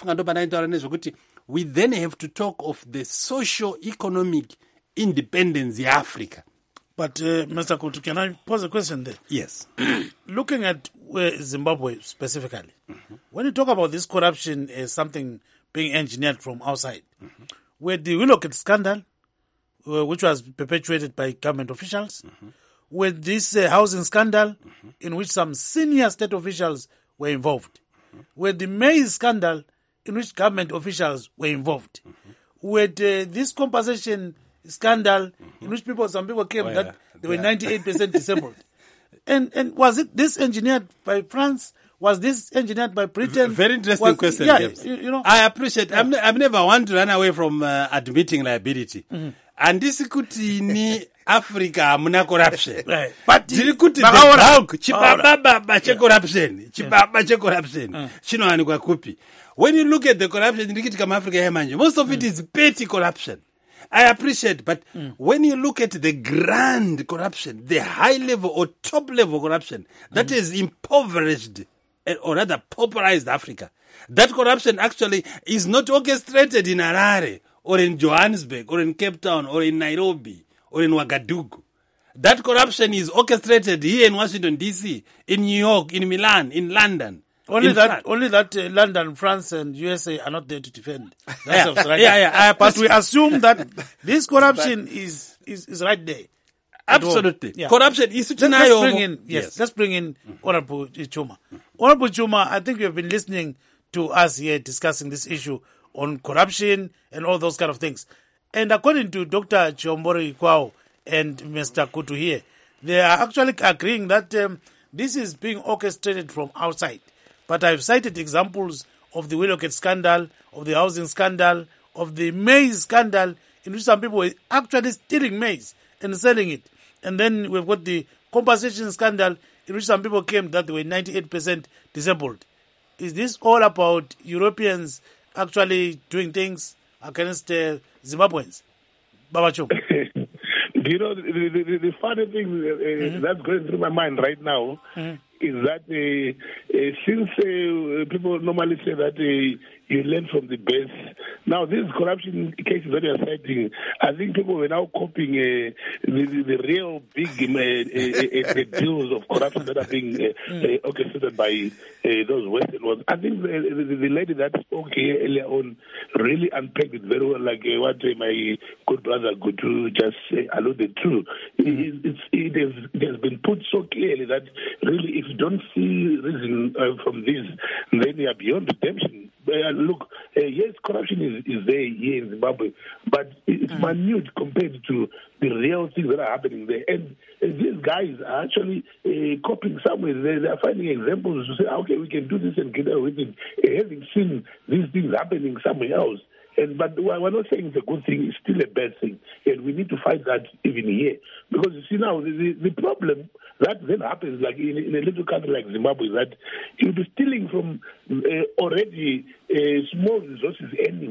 We then have to talk of the socio-economic independence in Africa. But, uh, Mister Kutu, can I pose a question there? Yes. Looking at uh, Zimbabwe specifically, mm-hmm. when you talk about this corruption as something being engineered from outside, mm-hmm. where the Willowgate scandal, uh, which was perpetuated by government officials, mm-hmm. with this uh, housing scandal, mm-hmm. in which some senior state officials were involved, mm-hmm. with the maize scandal, in which government officials were involved, mm-hmm. with uh, this compensation scandal, mm-hmm. in which people, some people claim oh, that yeah. they were yeah. ninety-eight percent disabled. And and was it this engineered by France? Was this engineered by Britain? Very interesting was, question. Yeah, James. you, you know. I appreciate. Yeah. I'm, I've never wanted to run away from uh, admitting liability. Mm-hmm. And this kuti ni Africa muna corruption. Right. But the bulk chibaba che corruption, chibaba che corruption. Chino ani kwa kupi. When you look at the corruption in Africa hemanje, most of it mm. is petty corruption. I appreciate, but mm. when you look at the grand corruption, the high level or top level corruption that mm. is impoverished or rather pauperized Africa, that corruption actually is not orchestrated in Harare or in Johannesburg or in Cape Town or in Nairobi or in Ouagadougou. That corruption is orchestrated here in Washington, D C, in New York, in Milan, in London. Only in that, France. only that uh, London, France, and U S A are not there to defend. Yeah, right yeah, yeah. I but we assume that this corruption is, is is right there. Absolutely, yeah. Corruption is. Let's, let's bring in yes, yes. Let's bring in mm-hmm. Honorable Chuma. Mm-hmm. Honorable Chuma, I think you have been listening to us here discussing this issue on corruption and all those kind of things. And according to Doctor Chiombori Kwao and Mister Kutu here, they are actually agreeing that um, this is being orchestrated from outside. But I've cited examples of the Willowgate scandal, of the housing scandal, of the maize scandal, in which some people were actually stealing maize and selling it. And then we've got the compensation scandal, in which some people claimed that they were ninety-eight percent disabled. Is this all about Europeans actually doing things against uh, Zimbabweans? Babacho. You know, the, the, the, the funny thing uh, mm-hmm. that's going through my mind right now mm-hmm. is that uh, uh, since uh, people normally say that uh, you learn from the best, now these corruption cases that you are citing, I think people were now copying uh, the, the, the real big uh, uh, uh, deals of corruption that are being uh, mm. uh, orchestrated by uh, those Western ones. I think the, the, the lady that spoke here earlier on really unpacked it very well, like uh, what uh, my good brother Gutu just uh, alluded to. Mm. It, it's, it, has, it has been put so clearly that really if you don't see reason uh, from this, then you are beyond redemption. Uh, look, uh, yes, corruption is, is there here in Zimbabwe, but it's mm. minute compared to the real things that are happening there. And uh, these guys are actually uh, copying somewhere. They, they are finding examples to say, okay, we can do this and get away with it, uh, having seen these things happening somewhere else. And but we're not saying it's a good thing; it's still a bad thing, and we need to fight that even here. Because you see now, the, the problem that then happens, like in, in a little country like Zimbabwe, is that you'll be stealing from uh, already uh, small resources anyway.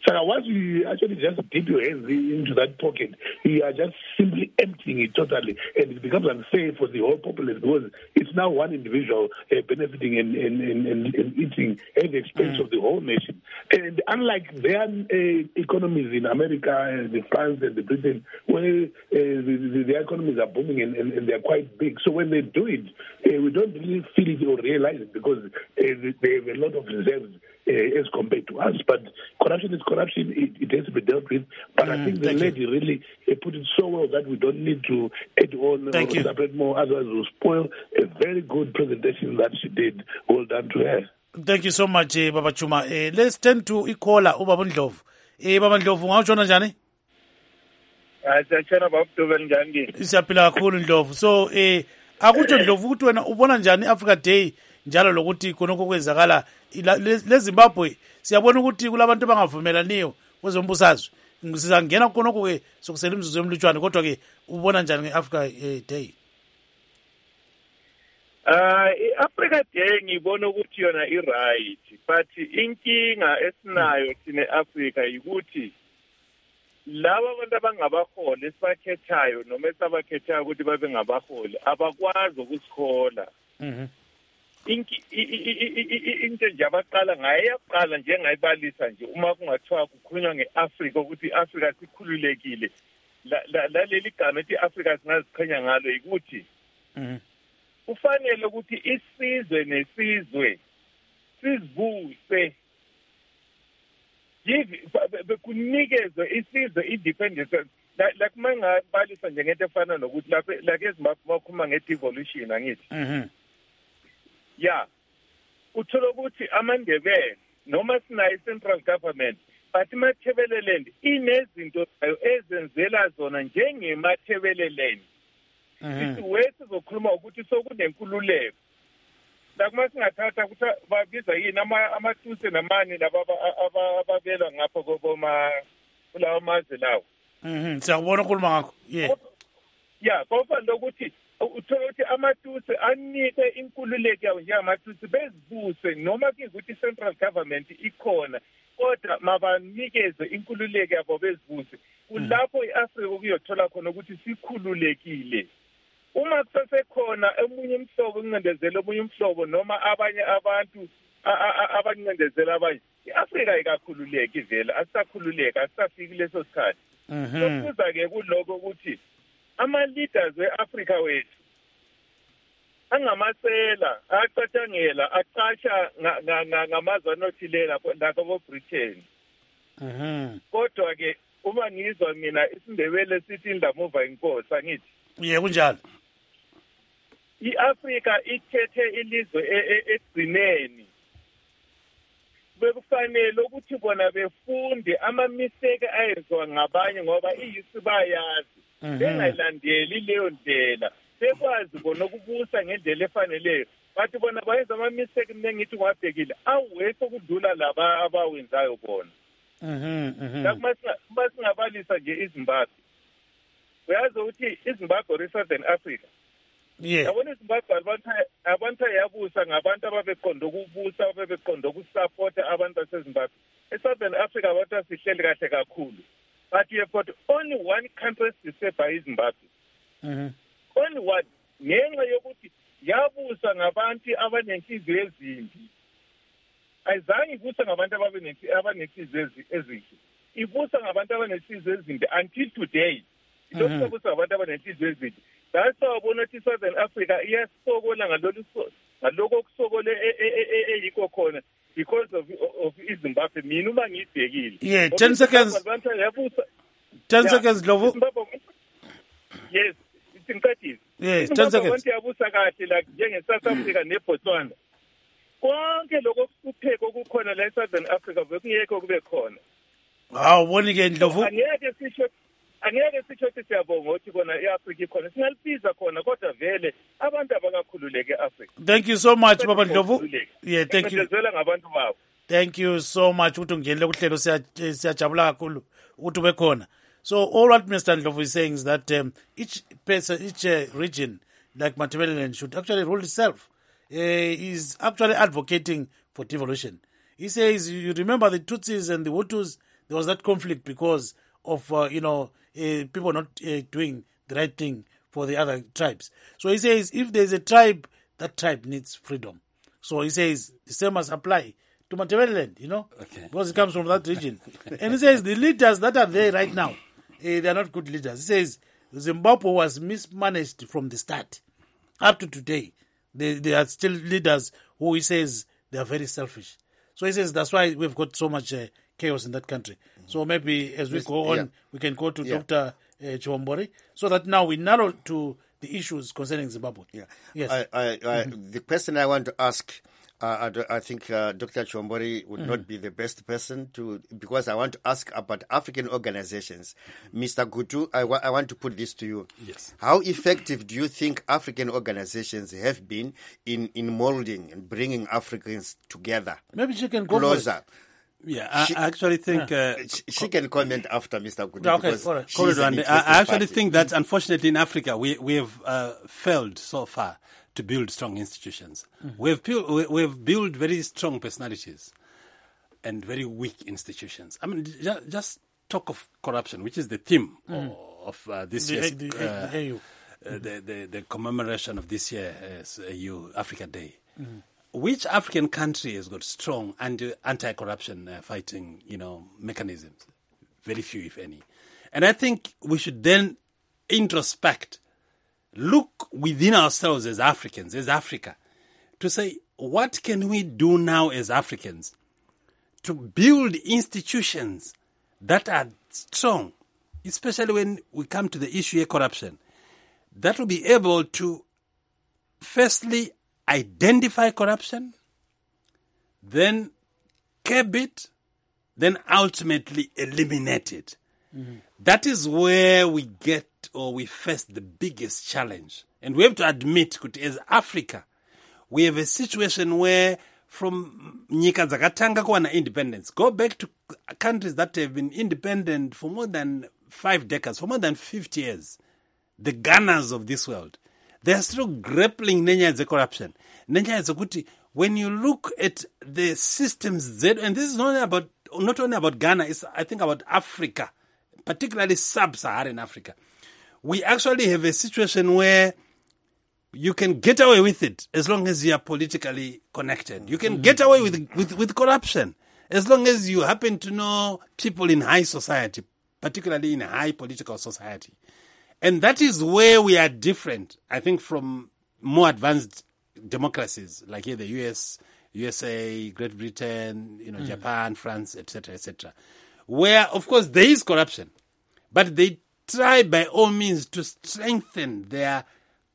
So once you actually just dip your hands into that pocket, you are just simply emptying it totally, and it becomes unfair for the whole populace because it's now one individual uh, benefiting and, and, and, and, and eating at the expense mm. of the whole nation. And unlike their uh, economies in America, uh, the France and the Britain, where uh, the, the, the economies are booming and, and, and they're quite big. So when they do it, uh, we don't really feel it or realize it because uh, they have a lot of reserves uh, as compared to us. But corruption is corruption. It, it has to be dealt with. But mm, I think the lady you. really uh, put it so well that we don't need to add on thank or you. separate more. Otherwise, we'll spoil a very good presentation that she did. Well done to her. Thank you so much, eh, Baba Chuma. Eh, let's turn to Ikola Ubaba Ndlovu. Eh, Baba Ndlovu, ngawutshona njani? Asatshona Baba Ndlovu njani? Siyaphila kakhulu Ndlovu. So eh akutsho Ndlovu ukuthi wena ubona njani Africa Day njalo lokuthi khonoko kwenzakala leZimbabwe siyabona ukuthi kulabantu abangavumelaniyo kwezombusazwe. Sizangena khonoko ke sokusela imzuzu emlutshwane kodwa ke ubona njani ngeAfrica Day? Uh, i-Africa Day ngibona ukuthi yona i-right, but inkinga esinayo thina e-Africa yikuthi laba abantu abangabaholi esibakhethayo noma esabakhethayo ukuthi babe ngabaholi abakwazi ukusikhola. Mhm. Into nje abaqala ngayo yaqala njengayibalisa nje uma kungathiwa kukhulunywa nge-Africa ukuthi i-Africa sikhululekile. Laleli gama ethi i-Africa singaziqhenya ngalo yikuthi Mhm. kufanele ukuthi isizwe nesizwe sizibuse bekunikezwe isizwe independence like mangabalisa nje ngento efana nokuthi lapha like eZimbabwe bakhuluma nge-devolution angithi Mhm. yeah uthola ukuthi amandebele noma sinayo i-central government but iMathebeleland inezinto zayo ezenzela zona njengemathebeleland. Ithi wethu zokhuluma ukuthi sokunenkululeko. La kuma singathatha ukuthi babiza yini ama amathuse namani laba ababelwa ngapha koma kulawo mazwe lawo. Mhm. Siyabona ukhuluma ngakho. Yeah. Yeah, ngoba lokuthi uthola ukuthi amathuse anike inkululeko yawo njengamathuse bezibuse noma kuyikuthi central government ikhona kodwa mabanikeze inkululeko yabo bezibuse. Kulapho iAfrica kuyothola khona ukuthi sikhululekile. Uma kusesekhona emunye umhlobo uncindezela omunye umhlobo noma abanye abantu abancindezela abanye iAfrica ikakhululeka ivela asisakhululeka asisafiki leso sikhathi. Sokuza ke kuloko ukuthi ama leaders weAfrica wethu angamasela aqathangela aqasha ngamazwe anothilela lapha ko Britain. Mhm. Kodwa ke uma ngizwa mina isindebele sithi indamuva inkosi angithi yeah kunjalo. iAfrica ithethe ilizwe egcineni bekufanele ukuthi bona befunde ama mistake ayenziwa ngabanye ngoba iyisi bayazi bengayilandeli leyo ndlela bekwazi bona ukubusa ngendlela efaneleyo bathi bona bayenza ama mistake mina ngithi ngwabhekile awethu ukudlula laba abawenzayo bona. Mhm. Mhm. Lakuma singabalisa nje iZimbabwe uyazi ukuthi iZimbabwe Southern Africa yeah yabona iZimbabwe abantu abantu yabusa ngabantu ababeqonda ukubusa ababeqonda ukusupporta abantu baseZimbabwe. eSouthern Africa abantu asihleli kahle kakhulu but you have got only one country disturbed by Zimbabwe. Mhm. Only one ngenxa yokuthi yabusa ngabantu abanenhliziyo ezimbi. Ayizange ibusa ngabantu abanenhliziyo ezinhle. Ibusa ngabantu abanenhliziyo ezimbi until today. Lokho kubusa abantu abanenhliziyo ezimbi. That's why ubona ukuthi Southern Africa iyasokola ngalolu ngaloko okusokole eyikho khona because of of iZimbabwe mina uma ngibhekile. Yeah, ten seconds. Abantu yabusa ten seconds Ndlovu. Yes, it's incredible. Yes, ten seconds. Abantu yabusa kahle la njenge South Africa neBotswana. Konke lokho kupheko okukhona la eSouthern Africa bekungekho kube khona. Hawu boni ke Ndlovu. Angeke sisho angeke sisho ukuthi siyabonga ukuthi kona iAfrica ikhona singalibiza khona kodwa vele abantu abakakhululeke eAfrica. Thank you so much Baba Ndlovu. Yeah, thank you. Ngizwela ngabantu bawo. Thank you so much ukuthi ungenele kuhlelo siyajabula kakhulu ukuthi ube khona. So all what Mister Ndlovu is saying is that um, each person, each uh, region like Matabeleland should actually rule itself. Uh, he's actually advocating for devolution. He says, you remember the Tutsis and the Hutus, there was that conflict because of, uh, you know, uh, people not uh, doing the right thing for the other tribes. So he says if there's a tribe, that tribe needs freedom. So he says the same must apply to Matabeleland, you know, okay. because it comes from that region. And he says the leaders that are there right now, uh, they are not good leaders. He says Zimbabwe was mismanaged from the start up to today. They, they are still leaders who he says they are very selfish. So he says that's why we've got so much uh, chaos in that country. Mm-hmm. So maybe as we yes, go on, yeah. we can go to yeah. Doctor Uh, Chihombori, so that now we narrow to the issues concerning Zimbabwe. Yeah. Yes. I, I, I, mm-hmm. The question I want to ask, uh, I, I think uh, Doctor Chihombori would mm-hmm. not be the best person to, because I want to ask about African organizations. Mister Gutu, I, wa- I want to put this to you. Yes. How effective do you think African organizations have been in, in molding and bringing Africans together? Maybe she can go closer. Yeah, I, she, I actually think... Uh, she, she can comment after Mister Gutu. Okay, all right. I, I actually party. think that, unfortunately, in Africa, we, we have uh, failed so far to build strong institutions. Mm-hmm. We have built, we, we have built very strong personalities and very weak institutions. I mean, just, just talk of corruption, which is the theme mm-hmm. of uh, this the, year's... The, uh, the A U. Uh, the, the, the commemoration of this year as A U Africa Day. Mm-hmm. Which African country has got strong anti- anti-corruption uh, fighting, you know, mechanisms? Very few, if any. And I think we should then introspect, look within ourselves as Africans, as Africa, to say, what can we do now as Africans to build institutions that are strong, especially when we come to the issue of corruption, that will be able to, firstly, identify corruption, then curb it, then ultimately eliminate it. Mm-hmm. That is where we get or we face the biggest challenge. And we have to admit, as Africa, we have a situation where from nyika dzakatanga kuwana independence, go back to countries that have been independent for more than five decades, for more than fifty years, the Ghanas of this world, they are still grappling nenyaya dzecorruption. Nenyaya dzekuti, when you look at the systems that, and this is not only about, not only about Ghana, it's I think about Africa, particularly sub-Saharan Africa. We actually have a situation where you can get away with it as long as you are politically connected. You can get away with, with, with corruption as long as you happen to know people in high society, particularly in high political society. And that is where we are different, I think, from more advanced democracies like here the U S, U S A, Great Britain, you know, mm. Japan, France, et cetera, et cetera, where, of course, there is corruption, but they try by all means to strengthen their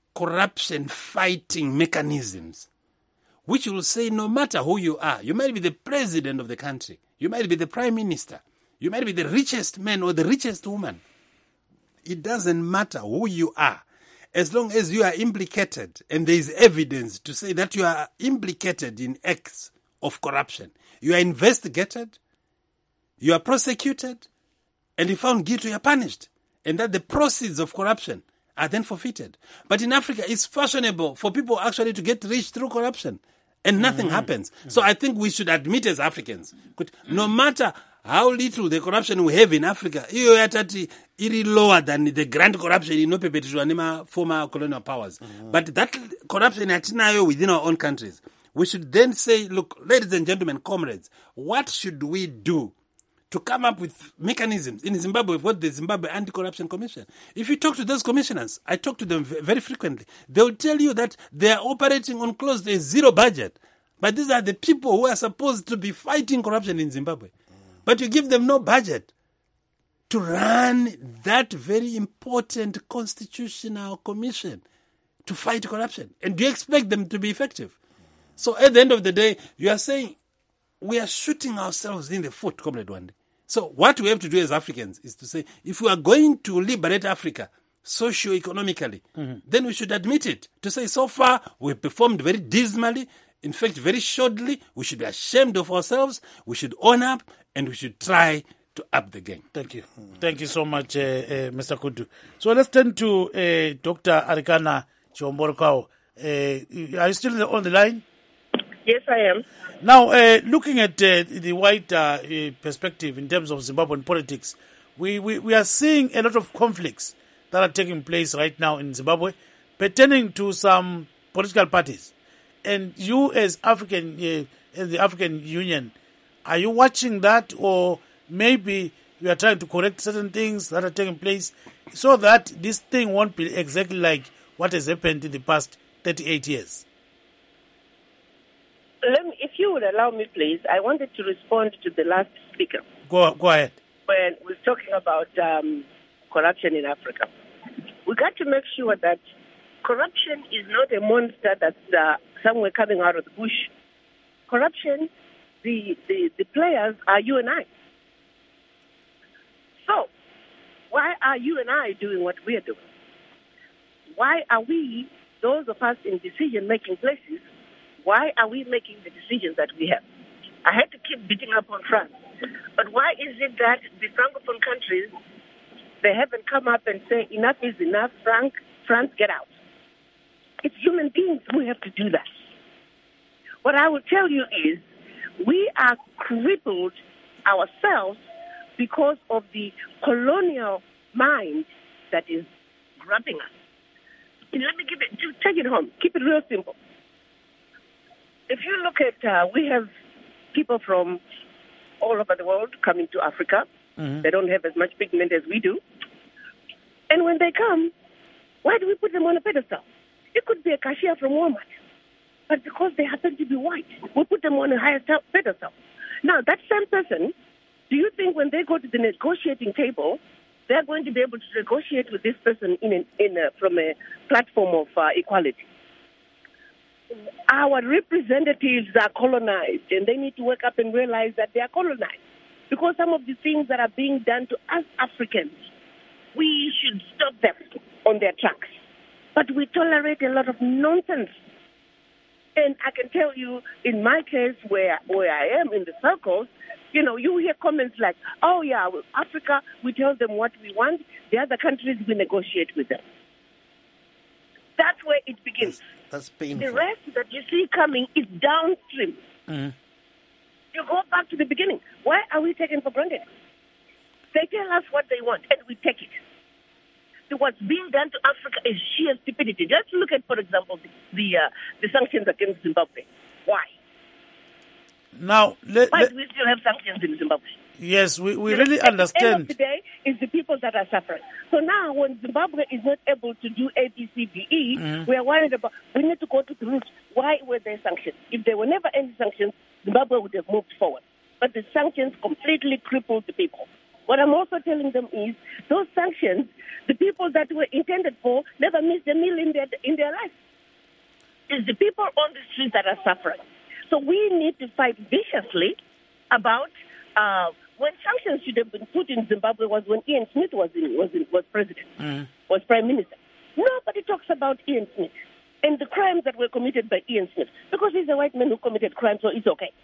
corruption-fighting mechanisms, which will say no matter who you are, you might be the president of the country, you might be the prime minister, you might be the richest man or the richest woman. It doesn't matter who you are. As long as you are implicated and there is evidence to say that you are implicated in acts of corruption, you are investigated, you are prosecuted, and you found guilty, you are punished. And that the proceeds of corruption are then forfeited. But in Africa, it's fashionable for people actually to get rich through corruption. And nothing mm-hmm. happens. Mm-hmm. So I think we should admit as Africans, no matter how little the corruption we have in Africa, iyo yatati iri lower than the grand corruption inopepetishwa nema former colonial powers. Mm-hmm. But that corruption atinayo within our own countries, we should then say, look, ladies and gentlemen, comrades, what should we do to come up with mechanisms? In Zimbabwe, we've got the Zimbabwe Anti-Corruption Commission. If you talk to those commissioners, I talk to them very frequently, they'll tell you that they are operating on close to a zero budget. But these are the people who are supposed to be fighting corruption in Zimbabwe. But you give them no budget to run that very important constitutional commission to fight corruption. And do you expect them to be effective? So at the end of the day, you are saying we are shooting ourselves in the foot, Comrade Wande. So what we have to do as Africans is to say, if we are going to liberate Africa socio-economically, mm-hmm. then we should admit it. To say, so far, we've performed very dismally, in fact, very shortly. We should be ashamed of ourselves. We should own up, and we should try to up the game. Thank you. Thank you so much, uh, uh, Mister Kudu. So let's turn to uh, Doctor Arikana Chihombori. Uh, are you still on the line? Yes, I am. Now, uh, looking at uh, the wider uh, perspective in terms of Zimbabwean politics, we, we, we are seeing a lot of conflicts that are taking place right now in Zimbabwe pertaining to some political parties. And you as African, uh, as the African Union, are you watching that, or maybe you are trying to correct certain things that are taking place so that this thing won't be exactly like what has happened in the past thirty-eight years? Let me, if you would allow me, please, I wanted to respond to the last speaker. Go, go ahead. When we're talking about um, corruption in Africa, we got to make sure that corruption is not a monster that's uh, somewhere coming out of the bush. Corruption, the, the, the players are you and I. So, why are you and I doing what we are doing? Why are we, those of us in decision-making places, why are we making the decisions that we have? I had to keep beating up on France. But why is it that the Francophone countries, they haven't come up and say, enough is enough, Frank, France, get out? It's human beings who have to do that. What I will tell you is, we are crippled ourselves because of the colonial mind that is grabbing us. And let me give it, to take it home, keep it real simple. If you look at, uh, we have people from all over the world coming to Africa. Mm-hmm. They don't have as much pigment as we do. And when they come, why do we put them on a pedestal? It could be a cashier from Walmart. But because they happen to be white, we put them on a higher pedestal. Now, that same person, do you think when they go to the negotiating table, they're going to be able to negotiate with this person in, an, in a, from a platform of uh, equality? Our representatives are colonized, and they need to wake up and realize that they are colonized. Because some of the things that are being done to us Africans, we should stop them on their tracks. But we tolerate a lot of nonsense. And I can tell you, in my case, where where I am in the circles, you know, you hear comments like, oh, yeah, well, Africa, we tell them what we want. The other countries, we negotiate with them. That's where it begins. That's, that's painful. The rest that you see coming is downstream. Mm-hmm. You go back to the beginning. Why are we taken for granted? They tell us what they want, and we take it. So what's being done to Africa is sheer stupidity. Let's look at, for example, the the, uh, the sanctions against Zimbabwe. Why? Now, let, why let, do we still have sanctions in Zimbabwe? Yes, we, we you really know, understand. At the end of the day, it's the people that are suffering. So now, when Zimbabwe is not able to do A, B, C, D, E, mm-hmm. we are worried about, we need to go to the roots. Why were there sanctions? If there were never any sanctions, Zimbabwe would have moved forward. But the sanctions completely crippled the people. What I'm also telling them is, those sanctions, the people that were intended for never missed a meal in their, in their life. It's the people on the streets that are suffering. So we need to fight viciously about uh, when sanctions should have been put in Zimbabwe was when Ian Smith was in, was in, was president, mm. was prime minister. Nobody talks about Ian Smith and the crimes that were committed by Ian Smith because he's a white man who committed crimes, so it's okay.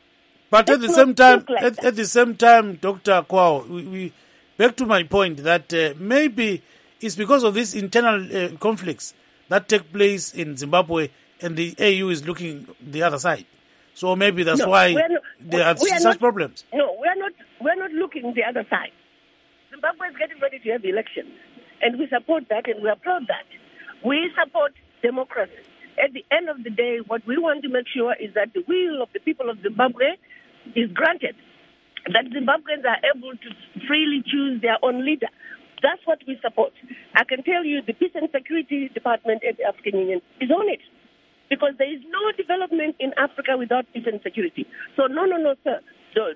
But Let's at the same time, like at, at the same time, Doctor Kwao, we, we back to my point that uh, maybe it's because of these internal uh, conflicts that take place in Zimbabwe, and the A U is looking the other side. So maybe that's no, why not, there are such not, problems. No, we are not. We are not looking the other side. Zimbabwe is getting ready to have elections, and we support that, and we applaud that. We support democracy. At the end of the day, what we want to make sure is that the will of the people of Zimbabwe is granted, that Zimbabweans are able to freely choose their own leader. That's what we support. I can tell you the Peace and Security Department at the African Union is on it, because there is no development in Africa without peace and security. So no, no, no, sir. So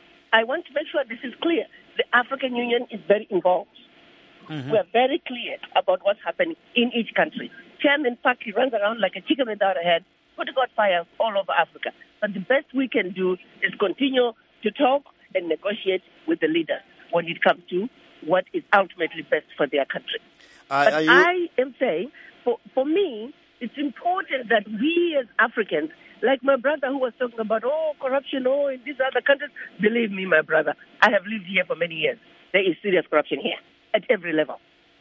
I want to make sure this is clear. The African Union is very involved. Mm-hmm. We are very clear about what's happening in each country. Chairman Paki runs around like a chicken without a head, putting out fires all over Africa. But the best we can do is continue to talk and negotiate with the leaders when it comes to what is ultimately best for their country. Uh, but you... I am saying, for, for me, it's important that we as Africans, like my brother who was talking about, oh, corruption, oh, in these other countries, believe me, my brother, I have lived here for many years. There is serious corruption here at every level.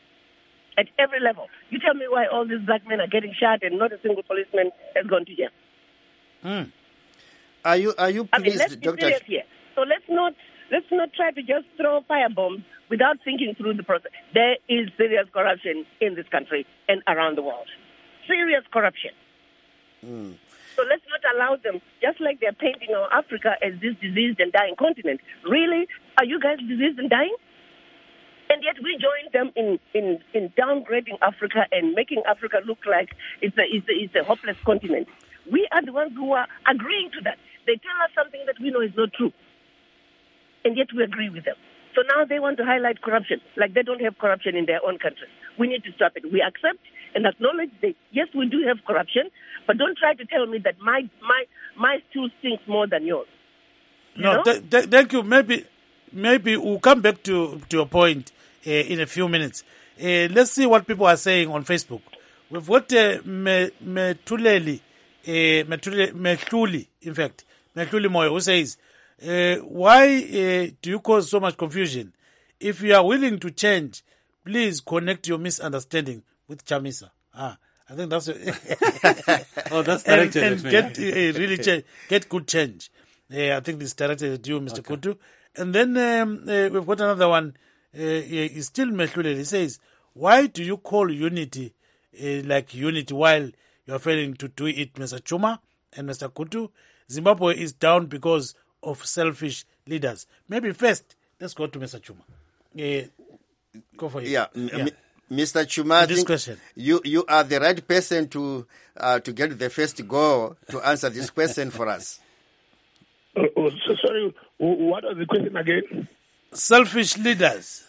At every level. You tell me why all these black men are getting shot and not a single policeman has gone to jail. Mm. Are you are you I mean, pleased, let's be Doctor serious here. So let's not let's not try to just throw firebombs without thinking through the process. There is serious corruption in this country and around the world. Serious corruption. Mm. So let's not allow them, just like they're painting our Africa as this diseased and dying continent. Really? Are you guys diseased and dying? And yet we join them in, in, in downgrading Africa and making Africa look like it's a, it's, a, it's a hopeless continent. We are the ones who are agreeing to that. They tell us something that we know is not true. And yet we agree with them. So now they want to highlight corruption, like they don't have corruption in their own country. We need to stop it. We accept and acknowledge that, yes, we do have corruption, but don't try to tell me that my my my stool stinks more than yours. You No, know? th- th- thank you. Maybe maybe we'll come back to, to your point uh, in a few minutes. Uh, let's see what people are saying on Facebook. We've got uh, Me- Metuleli, uh, Metule- Metluli, in fact, Metluli Moyo, who says, uh, why uh, do you cause so much confusion? If you are willing to change, please connect your misunderstanding with Chamisa. Ah, I think that's a Oh, that's and, directed and at me. get uh, really change, get good change. Uh, I think this directed at you, Mister Okay. Kutu. And then um, uh, we've got another one. Uh, he's still Mehlule. He says, why do you call unity uh, like unity while you are failing to do it, Mister Chuma and Mister Kutu? Zimbabwe is down because of selfish leaders. Maybe first, let's go to Mister Chuma. Uh, go for it. Yeah, m- Yeah. m- Mister Chuma, I This think question. you you are the right person to uh, to get the first go to answer this question for us. Oh, oh, so sorry, wh- what was the question again? Selfish leaders.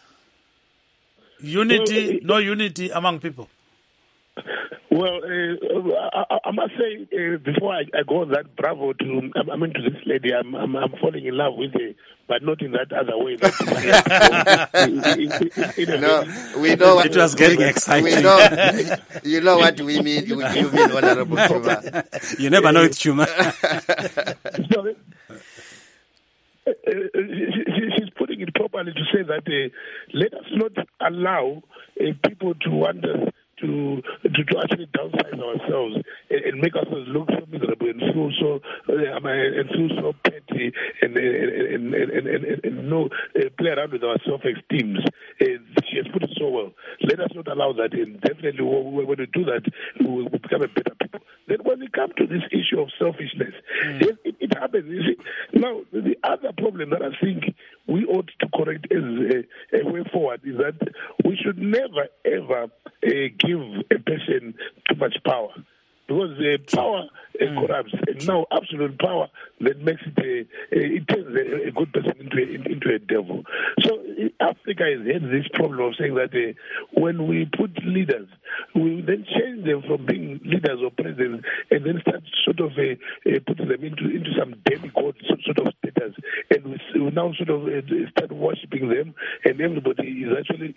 Unity, Well, no unity among people. Well, uh, I, I must say, uh, before I, I go on that, bravo to, I, I mean, to this lady. I'm, I'm, I'm falling in love with her, but not in that other way. That, No, we know what It was getting we, exciting. We know, you know what we mean. You, you mean, Honorable Chuma. You never know it's Chuma. So, uh, uh, she, she's putting it properly to say that uh, let us not allow uh, people to want us to, to to actually downsize ourselves and, and make ourselves look so miserable and feel so uh, and feel so petty and and and and, and, and, and no uh, play around with our self-esteem. Uh, she has put it so well. Let us not allow that, and definitely when we do that, we will become a better people. Then when we come to this issue of selfishness, mm. yes, it, it happens. You see, now the other problem that I think we ought to correct as a, a way forward is that we should never ever uh, give a person too much power, because uh, power uh, mm. corrupts, and now absolute power that makes it a, a it turns a, a good person into a, into a devil. So uh, Africa has had this problem of saying that uh, when we put leaders, we then change them from being leaders or presidents, and then start sort of uh, uh, putting them into into some demigod sort of status, and we, we now sort of uh, start worshiping them, and everybody is actually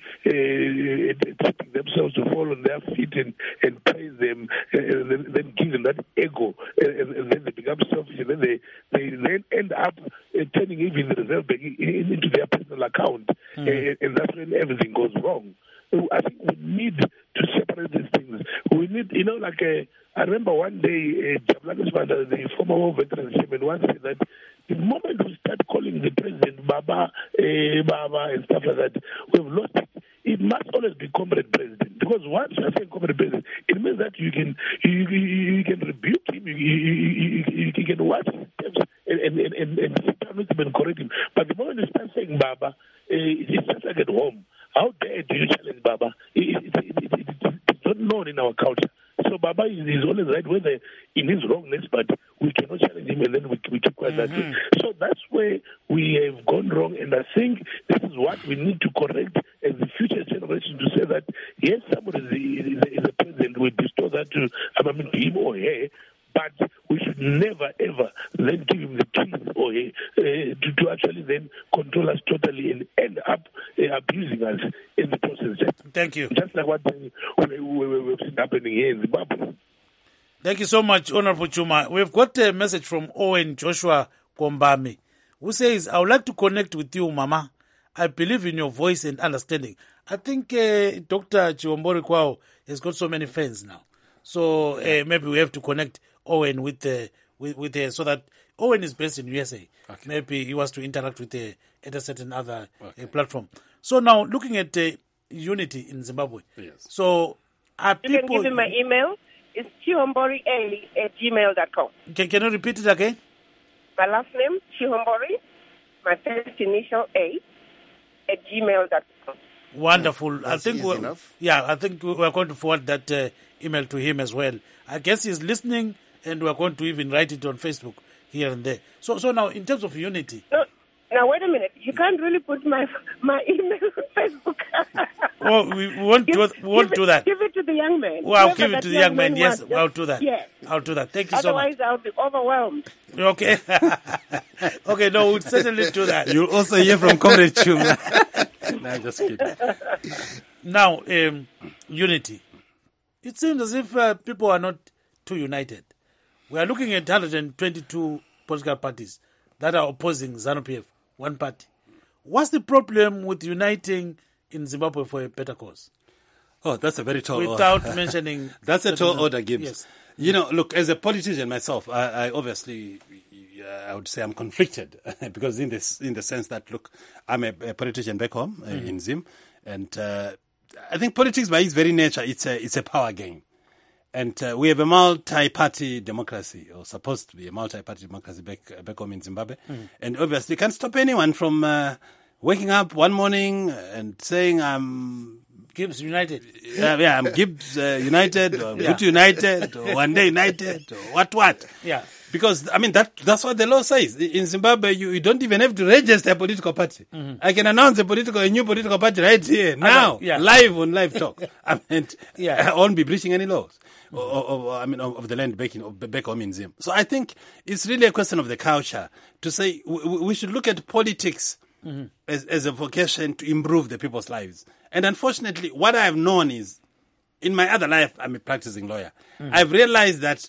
uh, expecting themselves to fall on their feet and, and praise them, and then, then give them that ego, and, and then they become selfish, and then they, they then end up uh, turning even the reserve bank into their personal account, mm. and, and that's when everything goes wrong. So I think we need to separate these things. We need, you know, like uh, I remember one day, uh, Jabulani Sibanda, the former war veteran chairman, once said that the moment we start calling the president Baba, uh, Baba, and stuff like that, we've lost it. It must always be comrade president, because once you are saying comrade president, it means that you can you, you, you can rebuke him, you, you, you, you, you can watch his steps and and and, and, and sit down with him and correct him. But the moment you start saying Baba, uh, it's just like at home. How dare do you challenge Baba? It, it, it, it, it, it's not known in our culture. So Baba is, is always right, whether in his wrongness, but we cannot challenge him, and then we, we keep quiet. Mm-hmm. That way. So that's where we have gone wrong, and I think this is what we need to correct as the future generation, to say that yes, somebody is, is, is a president, we bestow that to, I mean, to him or her, but we should never ever then give him the keys or uh, to, to actually then control us totally and end up uh, abusing us in the process. Just, Thank you. Just like what we, we, we, we've seen happening here in Zimbabwe. Thank you so much, Honorable Chuma. We've got a message from Owen Joshua Kombami, who says, I would like to connect with you, Mama. I believe in your voice and understanding. I think uh, Doctor Chiwombori Kwao has got so many fans now. So uh, maybe we have to connect Owen with uh, with, with her, so that Owen is based in U S A. Okay. Maybe he was to interact with her at a certain other okay. uh, platform. So now, looking at uh, unity in Zimbabwe. Yes. So are you people... can give him my email. It's chihombori a at gmail dot com. Can, can you repeat it again? My last name, Chihombori, my first initial A, at gmail dot com. Wonderful. That's I think easy we're, enough. Yeah, I think we're going to forward that uh, email to him as well. I guess he's listening, and we're going to even write it on Facebook here and there. So, so now in terms of unity. No, now wait a minute. You can't really put my my email on Facebook. Oh, we won't do we won't do it, that. Give it to the young man. Well, I'll Whoever give it that to the young man. Yes, wants, I'll do that. Yes. I'll do that. Thank you so much. Otherwise, I'll be overwhelmed. Okay. Okay, no, we'll certainly do that. You'll also hear from Comrade Chuma. No, just kidding. Now, um, unity. It seems as if uh, people are not too united. We are looking at one hundred twenty-two political parties that are opposing ZANU-P F, one party. What's the problem with uniting in Zimbabwe for a better cause? Oh, that's a very tall order. Without mentioning... That's a tall order, Gibbs. Yes. You know, look, as a politician myself, I, I obviously, uh, I would say I'm conflicted because in this, in the sense that, look, I'm a, a politician back home uh, mm-hmm. in Zim, and uh, I think politics by its very nature, it's a, it's a power game. And uh, we have a multi-party democracy, or supposed to be a multi-party democracy back, uh, back home in Zimbabwe. Mm. And obviously you can't stop anyone from uh, waking up one morning and saying, I'm... Gibbs United. Yeah, yeah, I'm Gibbs uh, United, or Yeah. Hutu United, or One Day United, or what, what. Yeah. Because, I mean, that that's what the law says. In Zimbabwe, you, you don't even have to register a political party. Mm-hmm. I can announce a political, a new political party right here, now, yeah. live on Live Talk. I mean, Yeah. I won't be breaching any laws. Mm-hmm. Of, of, I mean, of, of the land back, in, of, back home in Zim. So I think it's really a question of the culture to say we, we should look at politics mm-hmm. as, as a vocation to improve the people's lives. And unfortunately, what I have known is, in my other life, I'm a practicing lawyer. Mm-hmm. I've realized that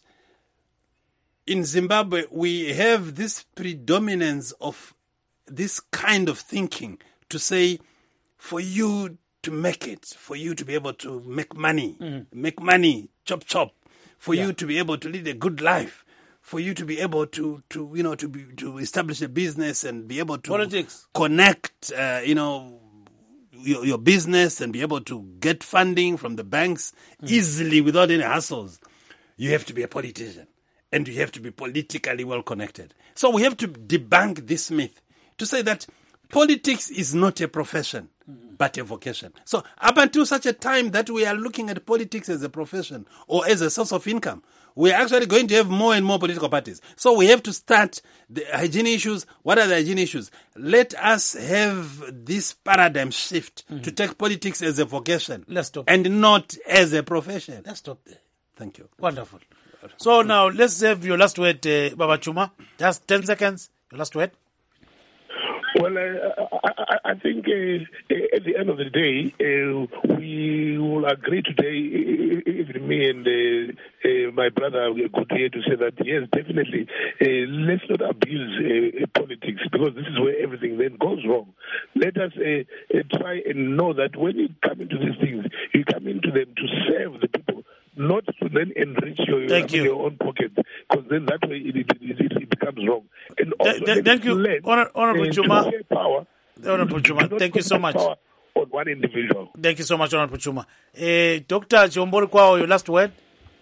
in Zimbabwe, we have this predominance of this kind of thinking to say, for you to make it, for you to be able to make money, mm-hmm. make money, chop, chop, for yeah. you to be able to lead a good life, for you to be able to, to you know, to be, to establish a business and be able to Politics. connect, uh, you know, your, your business and be able to get funding from the banks mm. easily without any hassles. You have to be a politician and you have to be politically well connected. So we have to debunk this myth to say that politics is not a profession, mm. but a vocation. So up until such a time that we are looking at politics as a profession or as a source of income, we are actually going to have more and more political parties. So we have to start the hygiene issues. What are the hygiene issues? Let us have this paradigm shift mm-hmm. to take politics as a vocation Let's stop. and not as a profession. Let's stop there. Thank you. Wonderful. So now let's have your last word, uh, Baba Chuma. Just ten seconds. Your last word. Well, uh, I, I think uh, at the end of the day, uh, we will agree today, even me and uh, uh, my brother could hear to say that, yes, definitely, uh, let's not abuse uh, politics because this is where everything then goes wrong. Let us uh, uh, try and know that when you come into these things, you come into them to serve the people, not to then enrich your, Thank you. your own pocket, because then that way it, it, it, it becomes wrong. And also, Th- thank you, Honor- Honorable Chuma. Power, Honorable Chuma, thank you so much. Power on one individual. Thank you so much, Honorable Chuma. Uh, Doctor Chihombori Kwawo, your last word.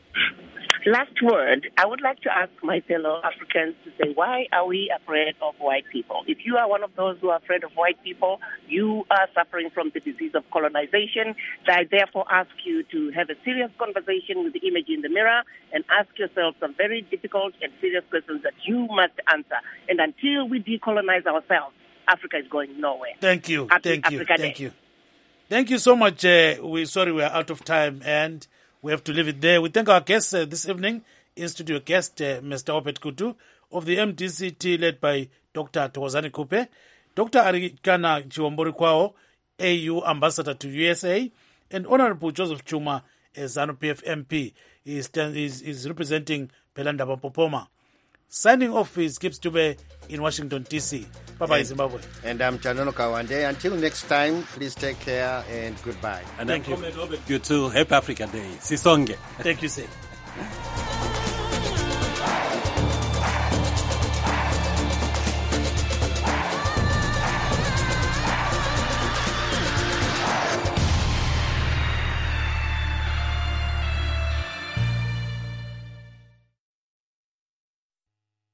Last word, I would like to ask my fellow Africans to say, why are we afraid of white people? If you are one of those who are afraid of white people, you are suffering from the disease of colonization. I therefore ask you to have a serious conversation with the image in the mirror and ask yourself some very difficult and serious questions that you must answer. And until we decolonize ourselves, Africa is going nowhere. Thank you. Happy Thank you. Africa Thank Day. you. Thank you so much. Uh, we sorry we are out of time and we have to leave it there. We thank our guests uh, this evening, in-studio guest uh, Mister Opet Kutu of the M D C T led by Doctor Thokozani Kupe, Doctor Arikana Chihombori Kwawo, A U Ambassador to U S A, and Honorable Joseph Chuma, a ZANU-P F M P. He is, is, is representing Pelanda Popoma. Signing off is Gibbs Dube in Washington, D C. Bye-bye, and, Zimbabwe. And I'm Chanono Kawande. Until next time, please take care and goodbye. And Thank I'm you. Comrade Obed, you too. Happy Africa Day. Sisonge. Thank you, sir.